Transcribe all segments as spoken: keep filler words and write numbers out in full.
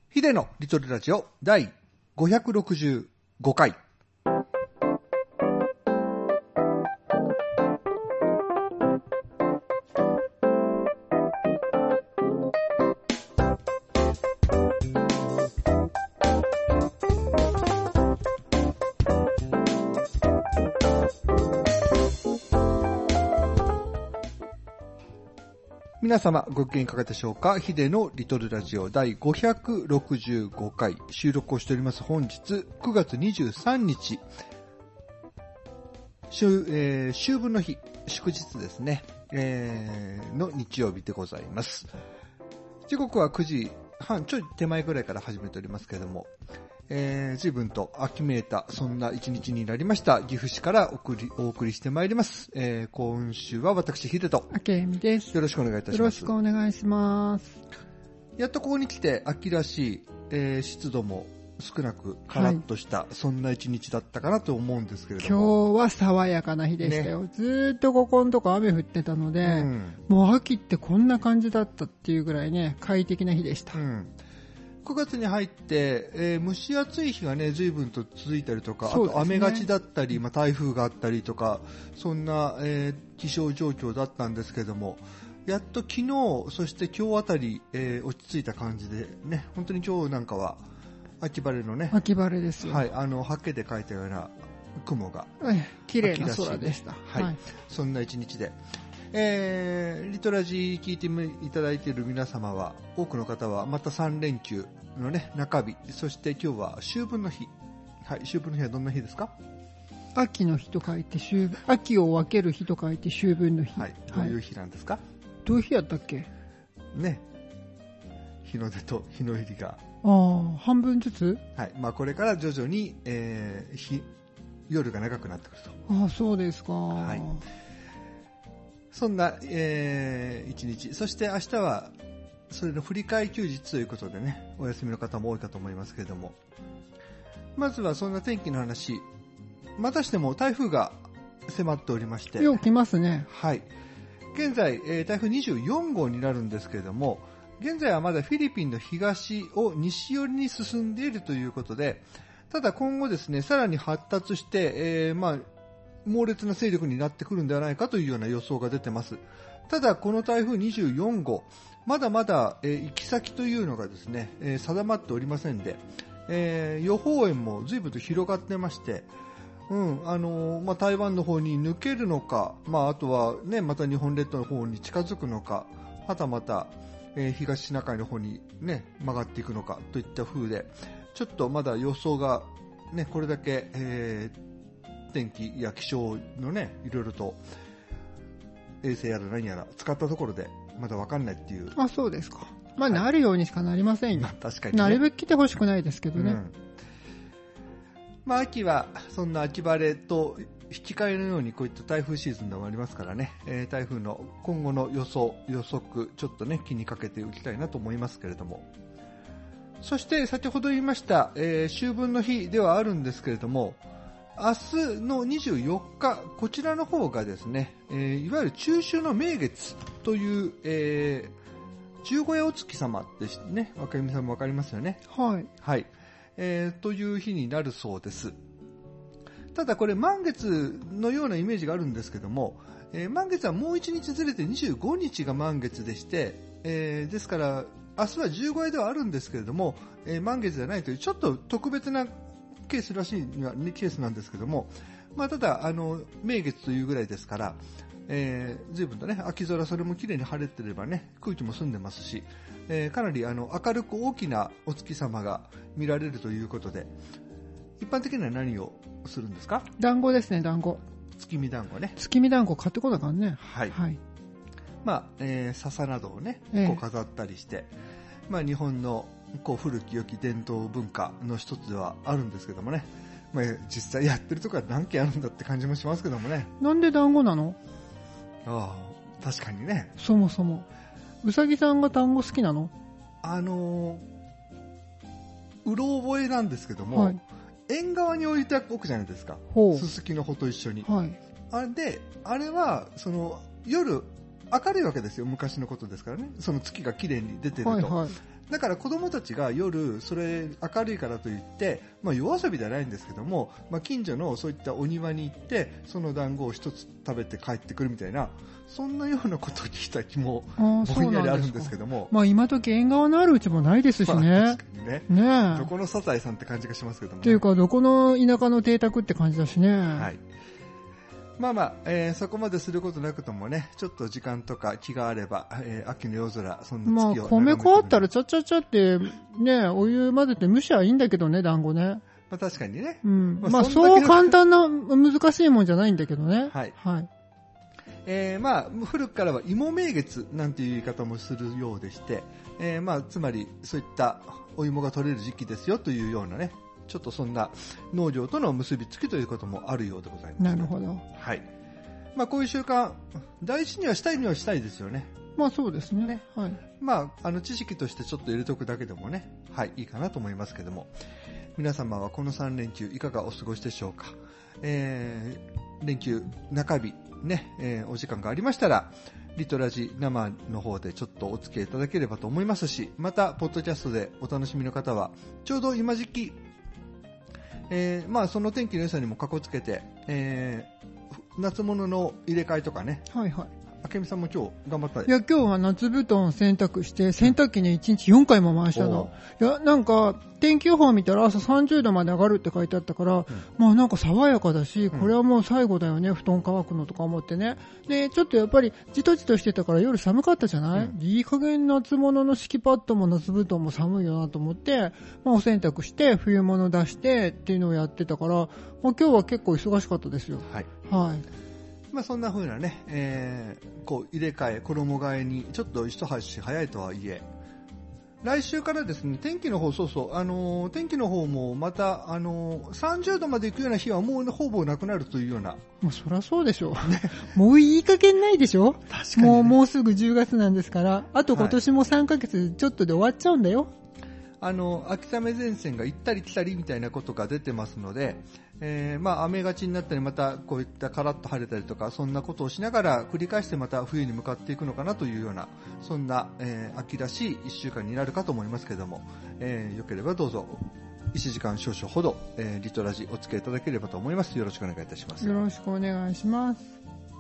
ヒデのリトルラジオ第ごひゃくろくじゅうごかい。皆様ご機嫌いかがでしょうか。ヒデのリトルラジオ第ごひゃくろくじゅうごかい収録をしております。本日くがつにじゅうさんにち、秋、えー、秋分の日、祝日ですね、えー、の日曜日でございます。時刻はくじはんちょい手前ぐらいから始めておりますけれども、えー、随分と秋めいたそんな一日になりました。岐阜市からお送り、お送りしてまいります。えー、今週は私ヒデと明恵美です。 よろしくお願いいたします。 よろしくお願いします。 やっとここに来て秋らしい、えー、湿度も少なくカラッとした、はい、そんな一日だったかなと思うんですけれども、 今日は爽やかな日でしたよ、ね、ずーっとここのとこ雨降ってたので、うん、もう秋ってこんな感じだったっていうぐらいね快適な日でした、うん。 くがつに入って、えー、蒸し暑い日がね随分と続いたりとか、ね、あと雨がちだったり、まあ、台風があったりとかそんな、えー、気象状況だったんですけども、やっと昨日そして今日あたり、えー、落ち着いた感じでね、本当に今日なんかは秋晴れのね、 秋晴れですよ、 はい、あのハケで描いたような雲が綺麗な空でした、 はいはい、そんな一日で、えー、リトラジ聞いていただいている皆様は多くの方はまたさんれんきゅうのね中日、そして今日は秋分の日、はい、秋分の日はどんな日ですか？ 秋の日と書いて秋分、秋を分ける日と書いて秋分の日、 はい、どういう日なんですか？はい、 どういう日やったっけね、 日の出と日の入りがああ半分ずつ、 はい、まあ、これから徐々に、えー、日夜が長くなってくると。 ああそうですか、はい、 そんな、えー、一日、そして明日はそれの振り替え休日ということでね、お休みの方も多いかと思いますけれども、まずはそんな天気の話、またしても台風が迫っておりまして、 よう来ますね。 はい、現在、えー、台風にじゅうよんごうになるんですけれども、現在はまだフィリピンの東を西寄りに進んでいるということで、ただ今後ですね、さらに発達して、えー、まあ猛烈な勢力になってくるんではないかというような予想が出てます。ただこの台風にじゅうよんごう、まだまだ、えー、行き先というのがですね、えー、定まっておりませんで、えー、予報円も随分と広がってまして、うんあのーまあ、台湾の方に抜けるのか、まあ、あとは、ね、また日本列島の方に近づくのか、はたまた、えー、東シナ海の方に、ね、曲がっていくのかといった風で、ちょっとまだ予想が、ね、これだけ、えー、天気や気象のね、いろいろと衛星やら何やら使ったところでまだ分かんないっていう。 あ、そうですか。まあ、はい、なるようにしかなりませんよ。 まあ、確かに、ね、 なるべく来てほしくないですけどね、うん、 まあ、秋はそんな秋晴れと引き換えのようにこういった台風シーズンでもありますからね、えー、台風の今後の予想予測ちょっとね気にかけておきたいなと思いますけれども、そして先ほど言いました、えー、秋分の日ではあるんですけれども、明日のにじゅうよっか、こちらの方がですね、えー、いわゆる中秋の名月という、えー、十五夜お月様ですね、若弓さんもわかりますよね。 はい、 はい、えー、という日になるそうです。ただこれ満月のようなイメージがあるんですけども、えー、満月はもういちにちずれてにじゅうごにちが満月でして、えー、ですから明日は十五夜ではあるんですけれども、えー、満月じゃないというちょっと特別なケースらしいケースなんですけども、まあ、ただあの名月というぐらいですから、えー、随分とね秋空、それも綺麗に晴れてればね空気も澄んでますし、えー、かなりあの明るく大きなお月様が見られるということで、一般的には何をするんですか？ 団子ですね、団子。 月見団子ね。 月見団子買ってこなあかんね。 はい、はい、まあ、えー、笹などをねこう飾ったりして、えー、まあ、日本のこう古き良き伝統文化の一つではあるんですけどもね、まあ、実際やってるところは何件あるんだって感じもしますけどもね。 なんで団子なの？ ああ、確かにね。 そもそもうさぎさんが団子好きなの？ あのー、うろ覚えなんですけども、はい、縁側に置いておくじゃないですか、すすきの穂と一緒に、はい、あれであれはその夜明るいわけですよ、昔のことですからね、その月が綺麗に出てると、はいはい、 だから子供たちが夜それ明るいからといって、まあ、夜遊びではないんですけども、まあ、近所のそういったお庭に行ってその団子を一つ食べて帰ってくるみたいな、そんなようなことを聞いた気もぼんやりあるんですけども、 まあ、今時縁側のあるうちもないですしね、 まあ、確かにね、 ねえ、 どこのサザエさんって感じがしますけども、ね、 というかどこの田舎の邸宅って感じだしね、 はい、まあまあ、えー、そこまですることなくともね、ちょっと時間とか気があれば、えー、秋の夜空、そんな月を、 まあ、米粉あったらちゃっちゃっちゃってね、お湯混ぜて蒸しゃいいんだけどね、団子ね。 まあ、確かにね。 うん。まあ、まあ、そう簡単な、難しいもんじゃないんだけどね。 はい。 はい。 えー、まあ、古くからは芋名月なんていう言い方もするようでして、えー、まあ、つまり、そういったお芋が取れる時期ですよというようなね、ちょっとそんな農業との結びつきということもあるようでございます。 なるほど。 はい。まあ、こういう習慣、大事にはしたいにはしたいですよね。 まあそうですね。ね、はい。 まあ、あの知識としてちょっと入れておくだけでもね、はい、いいかなと思いますけども、皆様はこのさん連休いかがお過ごしでしょうか。えー、連休中日ね、えー、お時間がありましたら、リトラジ生の方でちょっとお付き合いいただければと思いますし、またポッドキャストでお楽しみの方は、ちょうど今時期、えー、まあその天気の良さにもかこつけて、えー、夏物の入れ替えとかね。 はいはい。 あけみさんも今日頑張った。 いや、今日は夏布団洗濯して、洗濯機ね、いちにちよんかいも回したの。いや、なんか、天気予報見たら朝さんじゅうどまで上がるって書いてあったから、うん、まあなんか爽やかだし、これはもう最後だよね、うん、布団乾くのとか思ってね。で、ちょっとやっぱり、じとじとしてたから夜寒かったじゃない、うん、いい加減夏物の敷きパッドも夏布団も寒いよなと思って、まあお洗濯して、冬物出してっていうのをやってたから、まあ今日は結構忙しかったですよ。 はい。 はい。 まあそんな風なね、えー、こう入れ替え、衣替えにちょっと一足早いとはいえ、来週からですね、天気の方、そうそう、あのー、天気の方もまた、あのー、さんじゅうどまで行くような日はもうほぼなくなるというような。 もうそりゃそうでしょう。もういい加減ないでしょ。 確かに、ね、 もう、もうすぐじゅうがつなんですから、あと今年もさんかげつちょっとで終わっちゃうんだよ。はい、 あの、秋雨前線が行ったり来たりみたいなことが出てますので、えー、まあ雨がちになったりまたこういったカラッと晴れたりとかそんなことをしながら繰り返してまた冬に向かっていくのかなというようなそんな、えー、秋らしいいっしゅうかんになるかと思いますけれども、えー、よければどうぞいちじかん少々ほど、えー、リトラジお付き合いいただければと思います。よろしくお願いいたします。 よろしくお願いします。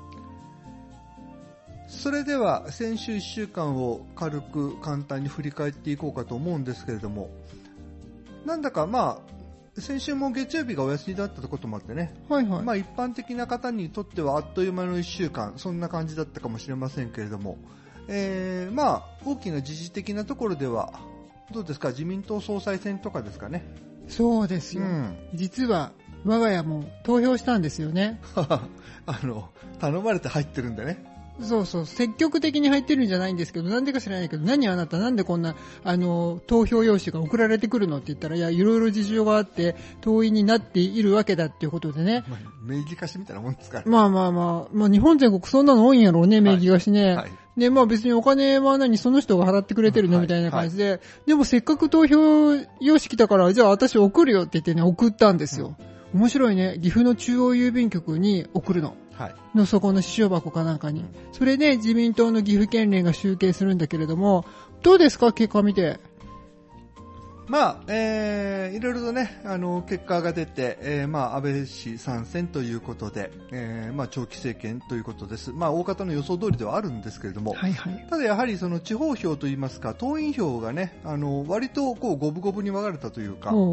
それでは先週いっしゅうかんを軽く簡単に振り返っていこうかと思うんですけれども、なんだかまあ先週も月曜日がお休みだったこともあってね、 はいはい、 まあ一般的な方にとってはあっという間のいっしゅうかん、そんな感じだったかもしれませんけれども、えー、まあ大きな時事的なところではどうですか、自民党総裁選とかですかね。 そうですよ、うん、実は我が家も投票したんですよね。 あの頼まれて入ってるんでね。 そうそう、積極的に入ってるんじゃないんですけど、なんでか知らないけど、何あなたなんでこんな、あの、投票用紙が送られてくるのって言ったら、いや、いろいろ事情があって、党員になっているわけだっていうことでね。 まあ、名義貸しみたいなもんですから、ね。 まあまあまあ、まあ日本全国そんなの多いんやろうね、名義貸しね。はいはい、で、まあ別にお金は何、その人が払ってくれてるのみたいな感じで、はいはい、でもせっかく投票用紙来たから、じゃあ私送るよって言ってね、送ったんですよ。うん、面白いね、岐阜の中央郵便局に送るの。はい、のそこの支所箱かなんかに。それで自民党の岐阜県連が集計するんだけれども、どうですか、結果見て。 まあ、えー、いろいろとね、あの、結果が出て、えー、まあ、安倍氏参戦ということで、えー、まあ、長期政権ということです。まあ、大方の予想通りではあるんですけれども、はいはい、ただやはりその地方票といいますか、党員票がね、あの、割とこう、五分五分に分かれたというか、うん、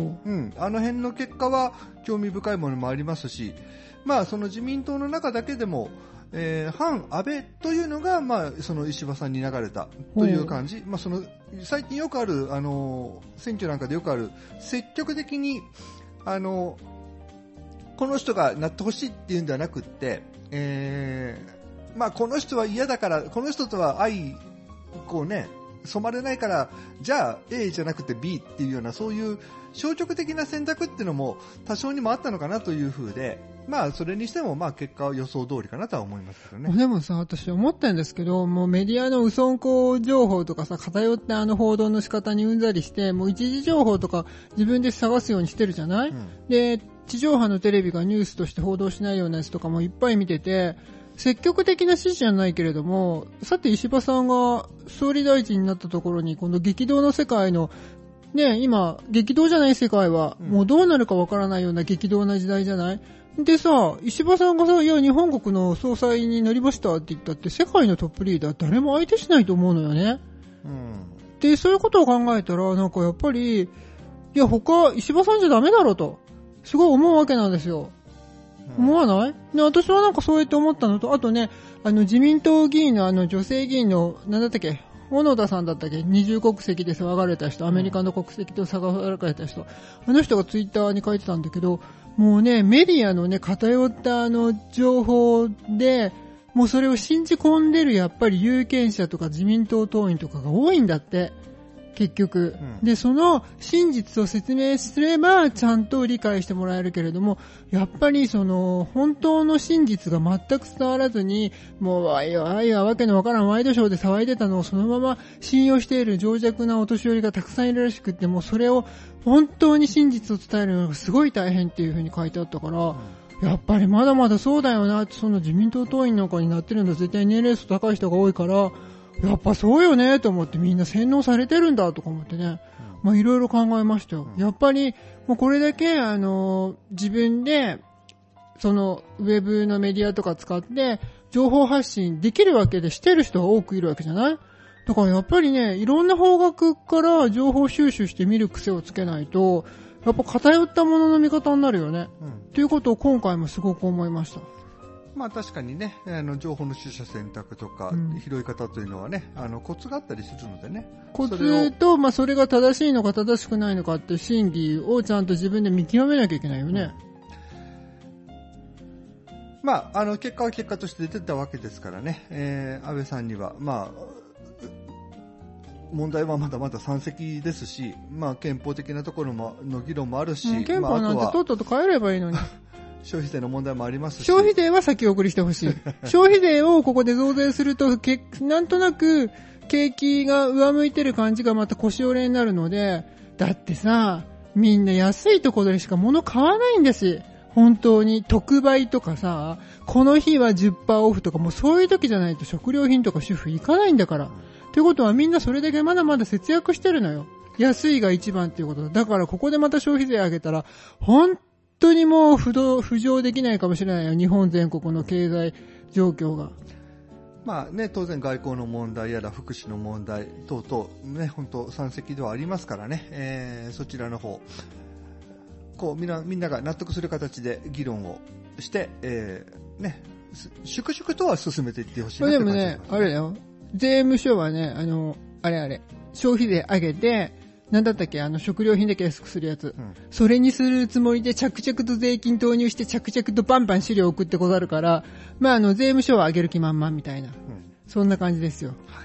あの辺の結果は興味深いものもありますし、まあ、その自民党の中だけでも、えー、反安倍というのが、まあ、その石破さんに流れたという感じ。まあ、その、最近よくある、あの、選挙なんかでよくある、積極的に、あの、この人がなってほしいっていうんではなくって、えー、まあ、この人は嫌だから、この人とは愛、こうね、染まれないから、じゃあ A じゃなくて B っていうような、そういう消極的な選択っていうのも多少にもあったのかなという風で、まあそれにしてもまあ結果は予想通りかなとは思いますけどね。 でもさ、私思ったんですけど、もうメディアの嘘んこ情報とかさ、偏ってあの報道の仕方にうんざりして、もう一時情報とか自分で探すようにしてるじゃない、うん、で、地上波のテレビがニュースとして報道しないようなやつとかもいっぱい見てて、 積極的な指示じゃないけれども、さて石破さんが総理大臣になったところに、この激動の世界の、ね、今、激動じゃない世界は、もうどうなるかわからないような激動な時代じゃない？でさ、石破さんがさ、いや、日本国の総裁になりましたって言ったって、世界のトップリーダー誰も相手しないと思うのよね。うん。で、そういうことを考えたら、なんかやっぱり、いや、他、石破さんじゃダメだろと、すごい思うわけなんですよ。思わない？で、私はなんかそうやって思ったのと、あとね、あの自民党議員のあの女性議員の、なんだったっけ、小野田さんだったっけ、二重国籍で騒がれた人、アメリカの国籍で騒がれた人、あの人がツイッターに書いてたんだけど、もうね、メディアのね、偏ったあの情報で、もうそれを信じ込んでるやっぱり有権者とか自民党党員とかが多いんだって。結局、うん、でその真実を説明すればちゃんと理解してもらえるけれども、やっぱりその本当の真実が全く伝わらずに、もうわいわいわわけのわからんワイドショーで騒いでたのをそのまま信用している情弱なお年寄りがたくさんいるらしくって、もうそれを本当に真実を伝えるのがすごい大変っていう風に書いてあったから、うん、やっぱりまだまだそうだよなって、その自民党党員なんかになってるのは絶対年齢層高い人が多いから、やっぱそうよねと思って、みんな洗脳されてるんだとか思ってね、うん、まあいろいろ考えましたよ、うん、やっぱりもうこれだけあの自分でそのウェブのメディアとか使って情報発信できるわけで、してる人が多くいるわけじゃない。だからやっぱりね、いろんな方角から情報収集して見る癖をつけないと、やっぱ偏ったものの見方になるよね、うん、ということを今回もすごく思いました。 まあ確かにね、あの情報の取捨選択とか、うん、拾い方というのはね、あのコツがあったりするのでね。 コツと、そまあそれが正しいのか正しくないのかっていう心理をちゃんと自分で見極めなきゃいけないよね。 うん、まああの結果は結果として出てたわけですからね、えー、安倍さんにはまあ問題はまだまだ山積ですし、まあ憲法的なところもの議論もあるし、 うん、憲法なんてとっとと変えればいいのに。 消費税の問題もありますし、 消費税は先送りしてほしい。消費税をここで増税すると、けなんとなく景気が上向いてる感じがまた腰折れになるので、だってさ、みんな安いところでしか物買わないんです。本当に特売とかさ、この日は じゅっパーセント オフとか、もうそういう時じゃないと食料品とか主婦行かないんだから。ということはみんなそれだけまだまだ節約してるのよ。安いが一番っていうことだ。だからここでまた消費税上げたら、本当にもう浮動、浮上できないかもしれないよ。日本全国の経済状況が。 まあね、当然外交の問題やら福祉の問題等々ね、本当山積ではありますからね、えー、そちらの方、こうみんな、みんなが納得する形で議論をして、えー、ね、粛々とは進めていってほしいなって感じです。 でもね、あれだよ。税務署はね、あの、あれあれ、消費税上げて、なんだったっけ、あの食料品だけ安くするやつ、うん、それにするつもりで着々と税金投入して着々とバンバン資料を送ってござるから、まああの税務署は上げる気満々みたいな、うん、そんな感じですよ。はい、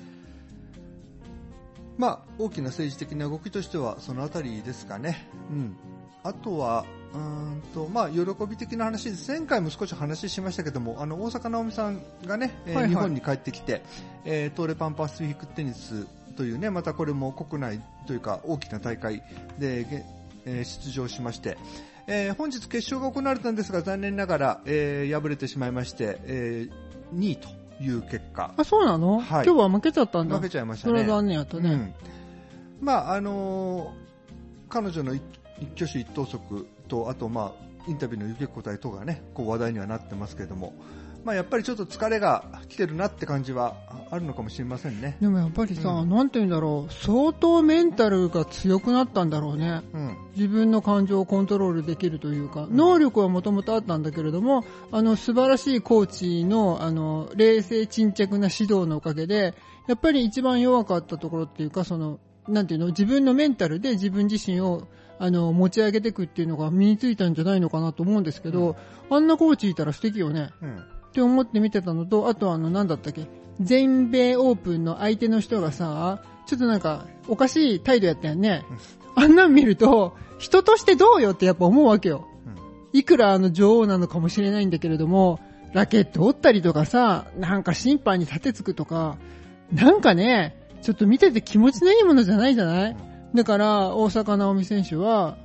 まあ大きな政治的な動きとしてはそのあたりですかね。うん。あとはうーんとまあ喜び的な話です。前回も少し話しましたけども、あの大坂なおみさんがね、えーはいはい、日本に帰ってきて、えー、トーレパンパシフィックテニスというね、またこれも国内というか大きな大会で、えー、出場しまして、えー、本日決勝が行われたんですが残念ながら、えー、敗れてしまいまして、えー、にいという結果。 あ、そうなの？はい、今日は負けちゃったんだ。 負けちゃいましたね。 それは残念やったね。うん、 まああのー、彼女の一挙手一投足と、あとまあインタビューの受け答え等がね、こう話題にはなってますけれども。まあ、やっぱりちょっと疲れが来てるなって感じはあるのかもしれませんね。 でもやっぱりさ、うん、なんて言うんだろう、相当メンタルが強くなったんだろうね、うん、自分の感情をコントロールできるというか、うん、能力はもともとあったんだけれども、あの素晴らしいコーチのあの冷静沈着な指導のおかげで、やっぱり一番弱かったところっていうか、そのなんていうの、自分のメンタルで自分自身をあの持ち上げていくっていうのが身についたんじゃないのかなと思うんですけど、うん、あんなコーチいたら素敵よね、うん、って思って見てたのと、あとあのなんだったっけ、全米オープンの相手の人がさ、ちょっとなんかおかしい態度やったよね、うん、あんなん見ると人としてどうよってやっぱ思うわけよ、うん、いくらあの女王なのかもしれないんだけれども、ラケット折ったりとかさ、なんか審判に立てつくとか、なんかね、ちょっと見てて気持ちのいいものじゃないじゃない。だから大坂なおみ選手は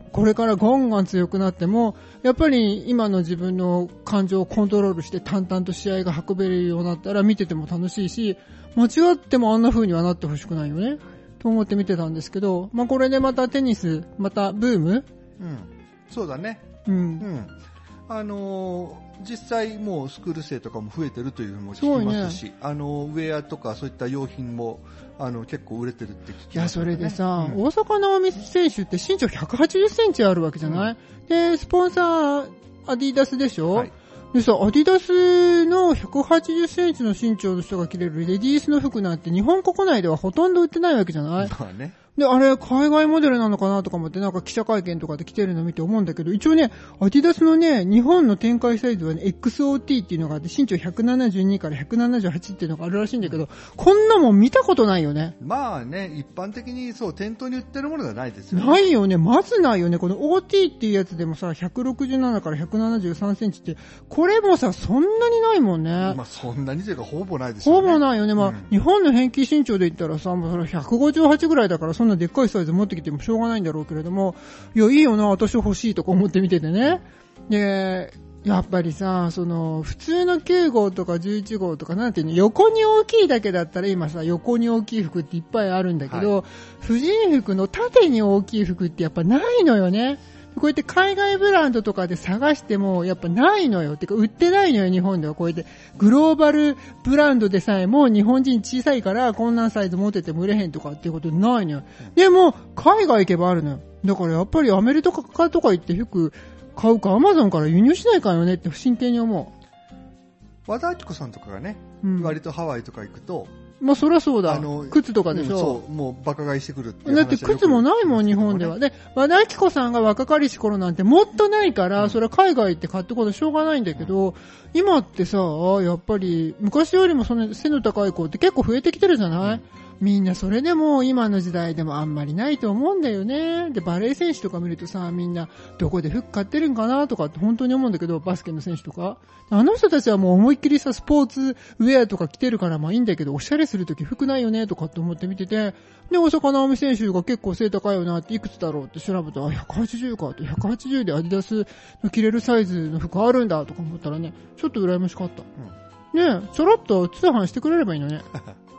これからゴンガン強くなっても、やっぱり今の自分の感情をコントロールして淡々と試合が運べるようになったら見てても楽しいし、間違ってもあんな風にはなってほしくないよね。と思って見てたんですけど、まあこれでまたテニス、またブーム？ うん。そうだね。 うん。 うん。あのー、実際もうスクール生とかも増えてるというのも聞きますし、ね、あのウェアとかそういった用品もあの結構売れてるって聞きます、ね、 いやそれでさ、 うん、 大坂なおみ選手って身長ひゃくはちじゅっセンチあるわけじゃない、うん、でスポンサーアディダスでしょ、はい、でさアディダスのひゃくはちじゅっセンチの身長の人が着れるレディースの服なんて日本国内ではほとんど売ってないわけじゃない、 まあね、 で、あれ、海外モデルなのかなとか思って、なんか記者会見とかで来てるの見て思うんだけど、一応ね、アディダスのね、日本の展開サイズはね、エックスオーティー っていうのがあって、身長ひゃくななじゅうにからひゃくななじゅうはちっていうのがあるらしいんだけど、こんなもん見たことないよね。 まあね、一般的にそう、店頭に売ってるものではないですよね。 ないよね、まずないよね。この オーティー っていうやつでもさ、ひゃくろくじゅうななからひゃくななじゅうさんセンチって、これもさ、そんなにないもんね。 まあそんなにというかほぼないですよね。 ほぼないよね。まあ、うん、日本の平均身長で言ったらさ、もうそれひゃくごじゅうはちぐらいだから、そんなでっかいサイズ持ってきてもしょうがないんだろうけれども、いや、いいよな、私欲しいとか思って見ててね。で、やっぱりさ、その、普通のきゅう号とかじゅういち号とかなんていうの、横に大きいだけだったら今さ、横に大きい服っていっぱいあるんだけど、はい、婦人服の縦に大きい服ってやっぱないのよね。こうやって海外ブランドとかで探してもやっぱないのよ。てか売ってないのよ、日本では。こうやってグローバルブランドでさえも日本人小さいからこんなサイズ持ってても売れへんとかっていうことないのよ。でも海外行けばあるのよ。だからやっぱりアメリカとかとか行って服買うかアマゾンから輸入しないかよねって真剣に思う。和田アキ子さんとかがね、うん、割とハワイとか行くと、 まあそりゃそうだ。あの靴とかでしょ、うん、 そう、もうバカ買いしてくるっていう話はよく。だって靴もないもん、日本では。で、和田アキ子さんが若かりし頃なんてもっとないから、うん、それは海外行って買ってことはしょうがないんだけど、うん、今ってさ、やっぱり昔よりもその背の高い子って結構増えてきてるじゃない、うん、みんなそれでも今の時代でもあんまりないと思うんだよね。で、バレー選手とか見るとさ、みんなどこで服買ってるんかなとかって本当に思うんだけど、バスケの選手とか。あの人たちはもう思いっきりさ、スポーツウェアとか着てるからまあいいんだけど、おしゃれするとき服ないよねとかって思って見てて、で、大坂なおみ選手が結構背高いよなっていくつだろうって調べたら、あ、ひゃくはちじゅうかって、ひゃくはちじゅうでアディダスの着れるサイズの服あるんだとか思ったらね、ちょっと羨ましかった。うん、ねえ、ちょろっと通販してくれればいいのね。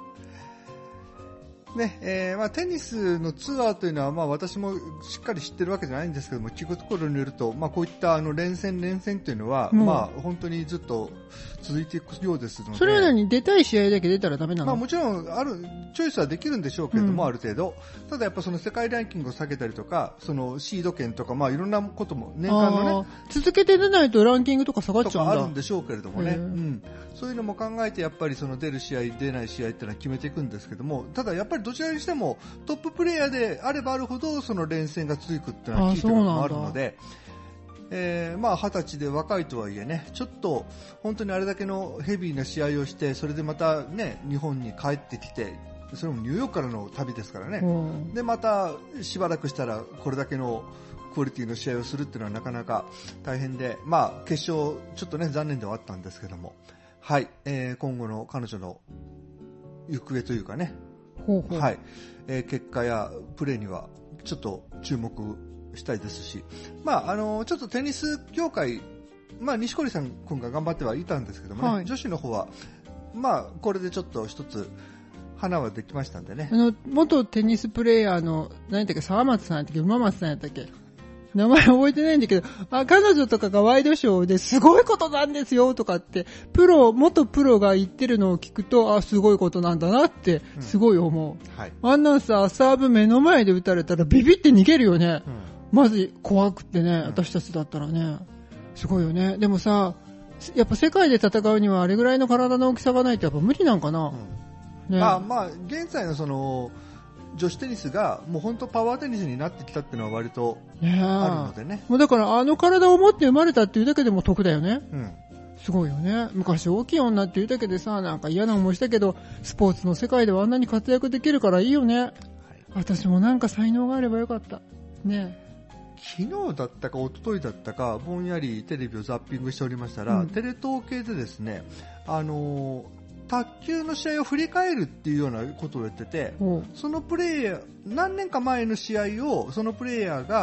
ねえーまあ、テニスのツアーというのは、まあ、私もしっかり知ってるわけじゃないんですけども、聞くところによると、まあ、こういったあの連戦連戦というのは、まあ、本当にずっと続いていくようですので。 それは何、出たい試合だけ出たらダメなの？ まあ、もちろんあるチョイスはできるんでしょうけれども、うん、ある程度ただやっぱその世界ランキングを下げたりとか、そのシード権とか、まあ、いろんなことも年間のね続けて出ないとランキングとか下がっちゃうんだとかあるんでしょうけれどもね、うん、そういうのも考えてやっぱりその出る試合出ない試合っていうのは決めていくんですけども、ただやっぱりどちらにしてもトッププレイヤーであればあるほどその連戦が続くっていうのは聞いてるのもあるので、えー、まあ二十歳で若いとはいえね、ちょっと本当にあれだけのヘビーな試合をして、それでまたね日本に帰ってきて、それもニューヨークからの旅ですからね、うん、でまたしばらくしたらこれだけのクオリティの試合をするっていうのはなかなか大変で、まあ決勝ちょっとね残念ではあったんですけども、はい、えー、今後の彼女の行方というかね、 ほうほう、 はい、えー、結果やプレーにはちょっと注目したいですし、まああのちょっとテニス協会、まあ錦織さん君が頑張ってはいたんですけどもね、はい、女子の方はまあこれでちょっと一つ花はできましたんでね。 あの元テニスプレーヤーの何だっけ、沢松さんやったっけ、馬松さんやったっけ、名前覚えてないんだけど、あ、彼女とかがワイドショーですごいことなんですよとかって、プロ、元プロが言ってるのを聞くと、あ、すごいことなんだなって、すごい思う。うん、はい、あんなんさ、サーブ目の前で打たれたらビビって逃げるよね。うん、まず怖くってね、うん、私たちだったらね。すごいよね。でもさ、やっぱ世界で戦うにはあれぐらいの体の大きさがないとやっぱ無理なんかな。 うん、ね、まあまあ、現在のその、女子テニスがもう本当パワーテニスになってきたっていうのは割とあるのでね。 もうだからあの体を持って生まれたっていうだけでも得だよね。 うん、 すごいよね。昔大きい女っていうだけでさ、なんか嫌な思いしたけど、スポーツの世界ではあんなに活躍できるからいいよね。はい、私もなんか才能があればよかった。ね。 昨日だったか一昨日だったかぼんやりテレビをザッピングしておりましたら、うん、テレ東系でですね、あのー卓球の試合を振り返るっていうようなことを言ってて、うん、そのプレイヤー、何年か前の試合をそのプレイヤーが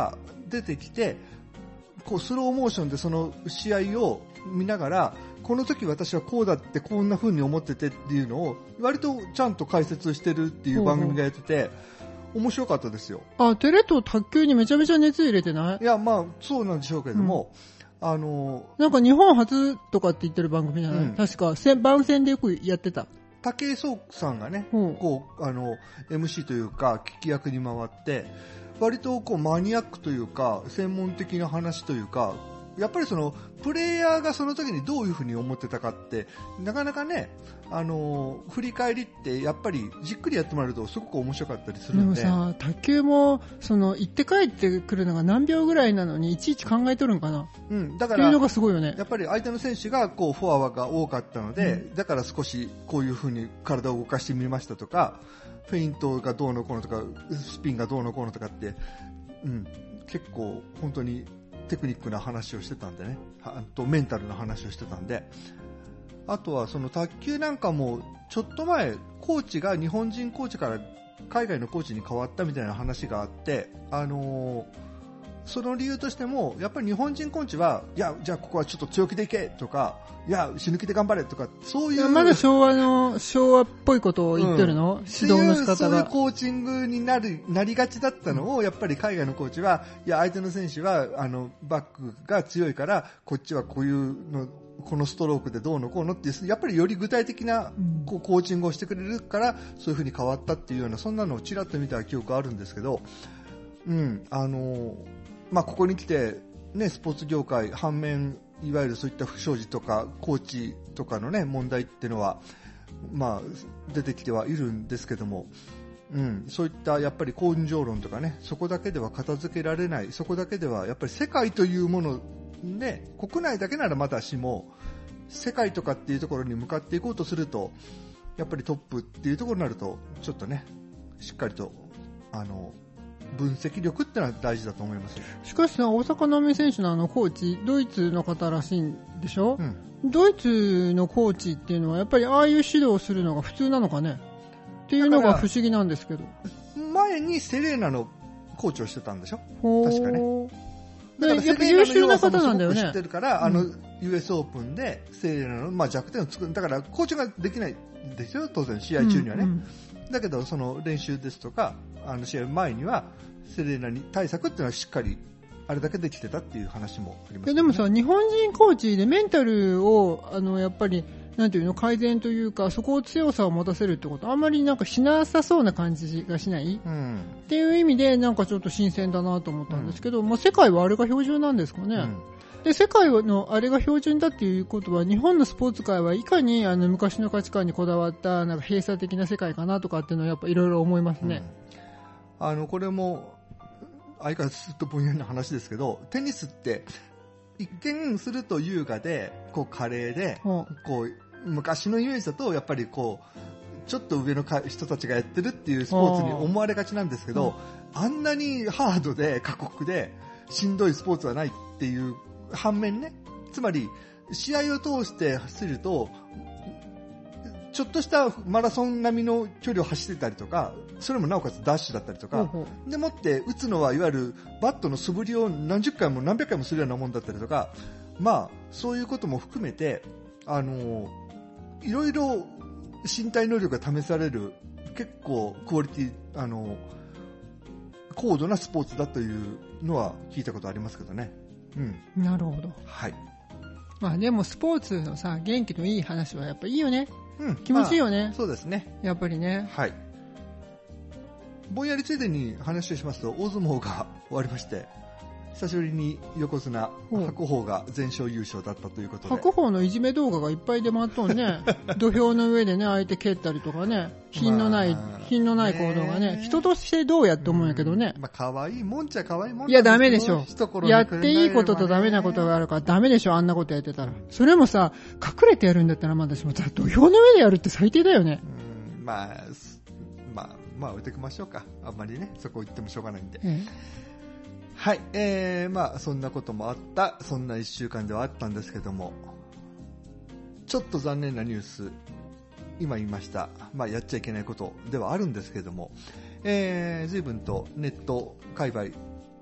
出てきて、こうスローモーションでその試合を見ながら、この時私はこうだってこんな風に思っててっていうのを割とちゃんと解説してるっていう番組がやってて、面白かったですよ。 あ、テレ東卓球にめちゃめちゃ熱入れてない？ いや、まあそうなんでしょうけれども、うん、あのなんか日本初とかって言ってる番組じゃない？うん、確か番宣でよくやってた。 武井壮さんがね、うん、こうあの エムシー というか聞き役に回って割とこうマニアックというか専門的な話というか、やっぱりそのプレイヤーがその時にどういうふうに思ってたかってなかなかね、あのー、振り返りってやっぱりじっくりやってもらうとすごく面白かったりするんで。 でもさ、卓球もその行って帰ってくるのが何秒ぐらいなのにいちいち考えとるんかな、 うん、だからっていうのがすごいよね。 やっぱり相手の選手がこうフォアが多かったので、うん、だから少しこういうふうに体を動かしてみましたとか、フェイントがどうのこうのとかスピンがどうのこうのとかって、うん、結構本当にテクニックな話をしてたんでね、あとメンタルな話をしてたんで、あとはその卓球なんかもちょっと前コーチが日本人コーチから海外のコーチに変わったみたいな話があって、あのー、その理由としてもやっぱり日本人コーチはいやじゃあここはちょっと強気でいけとか、いや死ぬ気で頑張れとか、そういうまだ昭和の昭和っぽいことを言ってるの、うん、指導の仕方がそういうコーチングになるなりがちだったのを、やっぱり海外のコーチはいや相手の選手はあのバックが強いからこっちはこういうのこのストロークでどうのこうのってやっぱりより具体的なこうコーチングをしてくれるからそういう風に変わったっていうような、そんなのをちらっと見た記憶があるんですけど、うんあのまあ、ここに来て、ね、スポーツ業界反面いわゆるそういった不祥事とかコーチとかの、ね、問題っていうのは、まあ、出てきてはいるんですけども、うん、そういったやっぱり根性論とかね、そこだけでは片付けられない、そこだけではやっぱり世界というもので、国内だけならまだしも世界とかっていうところに向かっていこうとするとやっぱりトップっていうところになるとちょっとねしっかりとあの分析力ってのは大事だと思います。 しかしさ、大坂なおみ選手のあのコーチドイツの方らしいんでしょ、うん、ドイツのコーチっていうのはやっぱりああいう指導をするのが普通なのかねっていうのが不思議なんですけど、 前にセレーナのコーチをしてたんでしょ確かね。 だからやっぱ優秀な方なんだよね。 知ってるから、あの ユーエス オープンでセレーナの、まあ、弱点を作る、だからコーチができないですよ当然試合中にはね、うんうん、だけどその練習ですとかあの試合前にはセレーナに対策っていうのはしっかりあれだけできてたっていう話もあります、ね、 でもさ、日本人コーチでメンタルをあのやっぱりなんていうの改善というかそこを強さを持たせるってことあんまりなんかしなさそうな感じがしない、うん、っていう意味でなんかちょっと新鮮だなと思ったんですけど、うんまあ、世界はあれが標準なんですかね、うんで世界のあれが標準だっていうことは日本のスポーツ界はいかにあの昔の価値観にこだわったなんか閉鎖的な世界かなとかっていうのはやっぱいろいろ思いますね、 うん、あのこれも相変わらずずっとぼんやりな話ですけどテニスって一見すると優雅でこう華麗で、うん、こう昔のイメージだとやっぱりこうちょっと上の人たちがやってるっていうスポーツに思われがちなんですけど、うん、あんなにハードで過酷でしんどいスポーツはないっていう反面ね、つまり試合を通して走るとちょっとしたマラソン並みの距離を走ってたりとか、それもなおかつダッシュだったりとか、うんうん、でもって打つのはいわゆるバットの素振りを何十回も何百回もするようなもんだったりとか、まあそういうことも含めてあのいろいろ身体能力が試される結構クオリティあの高度なスポーツだというのは聞いたことありますけどね。うん、 なるほど。 はい。 まあでもスポーツのさ元気のいい話はやっぱいいよね。うん、気持ちいいよね、 まあ。そうですね。 やっぱりね。 はい。ぼんやりついでに話をしますと大相撲が終わりまして。久しぶりに横綱白鵬が全勝優勝だったということで、 白鵬のいじめ動画がいっぱい出回っとんね土俵の上でね相手蹴ったりとかね品のない、まあ、品のない行動がね人としてどうやって思うんやけどね、 まあ可愛いもんちゃ可愛いもんいやダメでしょやっていいこととダメなことがあるからダメでしょあんなことやってたらそれもさ隠れてやるんだったらまだしも土俵の上でやるって最低だよねうんまあまあまあ置いてきましょうかあんまりねそこ言ってもしょうがないんで、ええはい、えー、まあそんなこともあったそんな一週間ではあったんですけどもちょっと残念なニュース今言いました、まあ、やっちゃいけないことではあるんですけども、えー、随分とネット界隈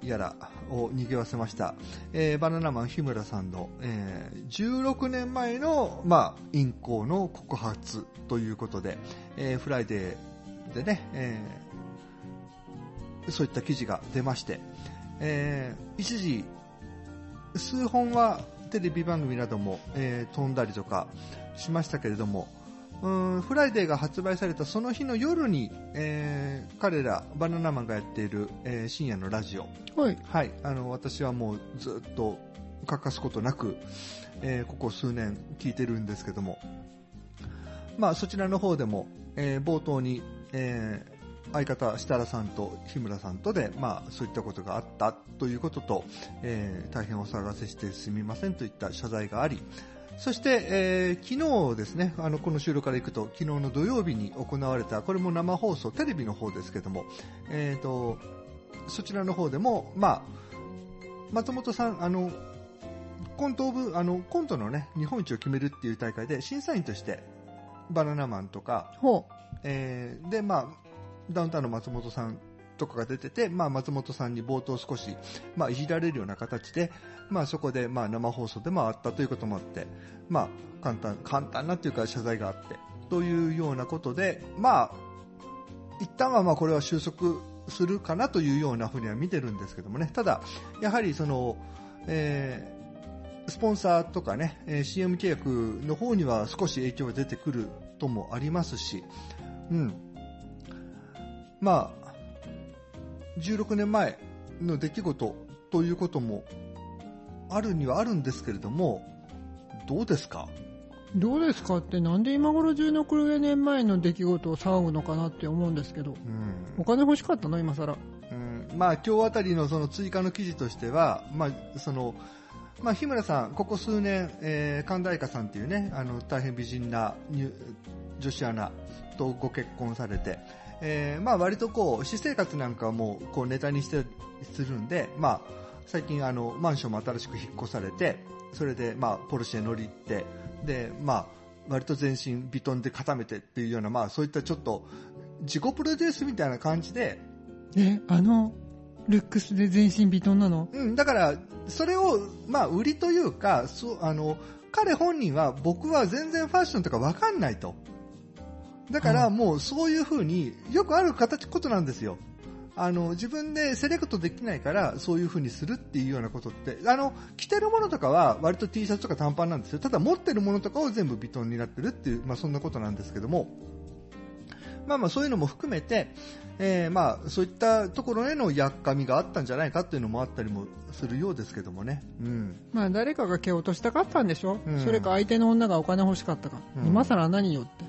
やらを賑わせました、えー、バナナマン日村さんの、えー、じゅうろくねんまえの、まあ、陰行の告発ということで、えー、フライデーでね、えー、そういった記事が出まして、えー、一時数本はテレビ番組なども、えー、飛んだりとかしましたけれども、うーんフライデーが発売されたその日の夜に、えー、彼らバナナマンがやっている、えー、深夜のラジオ、 はい、 はい、あの私はもうずっと欠かすことなく、えー、ここ数年聞いてるんですけども、まあ、そちらの方でも、えー、冒頭に、えー相方設楽さんと日村さんとで、まあ、そういったことがあったということと、えー、大変お騒がせしてすみませんといった謝罪があり、そして、えー、昨日ですね、あのこの収録からいくと昨日の土曜日に行われた、これも生放送テレビの方ですけども、えーと、そちらの方でも、まあ、松本さん、あのコントオブあのコントの、ね、日本一を決めるっていう大会で審査員としてバナナマンとか、 ほう、 えー、でまあダウンタウンの松本さんとかが出てて、まあ、松本さんに冒頭少し、まあ、いじられるような形で、まあ、そこで、まあ、生放送でもあったということもあって、まあ、簡単、簡単なというか謝罪があってというようなことで、まあ、一旦はまあこれは収束するかなというようなふうには見てるんですけどもね、ただやはりその、えー、スポンサーとかね シーエム 契約の方には少し影響が出てくるともありますし、うんまあ、じゅうろくねんまえの出来事ということもあるにはあるんですけれども、どうですかどうですかって、なんで今頃じゅうろくねんまえの出来事を騒ぐのかなって思うんですけど、うん、お金欲しかったの今更、 うん、まあ今日あたりのその追加の記事としては、まあそのまあ、日村さんここ数年、えー、神田愛花さんっていうね、あの大変美人な女子アナとご結婚されて、えーまあ、割とこう私生活なんかもこうネタにしてするんで、まあ、最近あのマンションも新しく引っ越されて、それでまあポルシェ乗り行ってで、まあ、割と全身ヴィトンで固めてっていうような、まあ、そういったちょっと自己プロデュースみたいな感じで、 えあのルックスで全身ヴィトンなの？ うん、だからそれを、まあ、売りというか、そうあの彼本人は僕は全然ファッションとか分かんないと。だからもうそういう風によくある形ことなんですよ。あの自分でセレクトできないからそういう風にするっていうようなことって、あの着てるものとかは割と T シャツとか短パンなんですよ。ただ持ってるものとかを全部ヴィトンになってるっていう、まあ、そんなことなんですけども、まあまあそういうのも含めて、えー、まあそういったところへのやっかみがあったんじゃないかっていうのもあったりもするようですけどもね、うん、 まあ誰かが蹴落としたかったんでしょ、うん、それか相手の女がお金欲しかったか、うん、今更何よって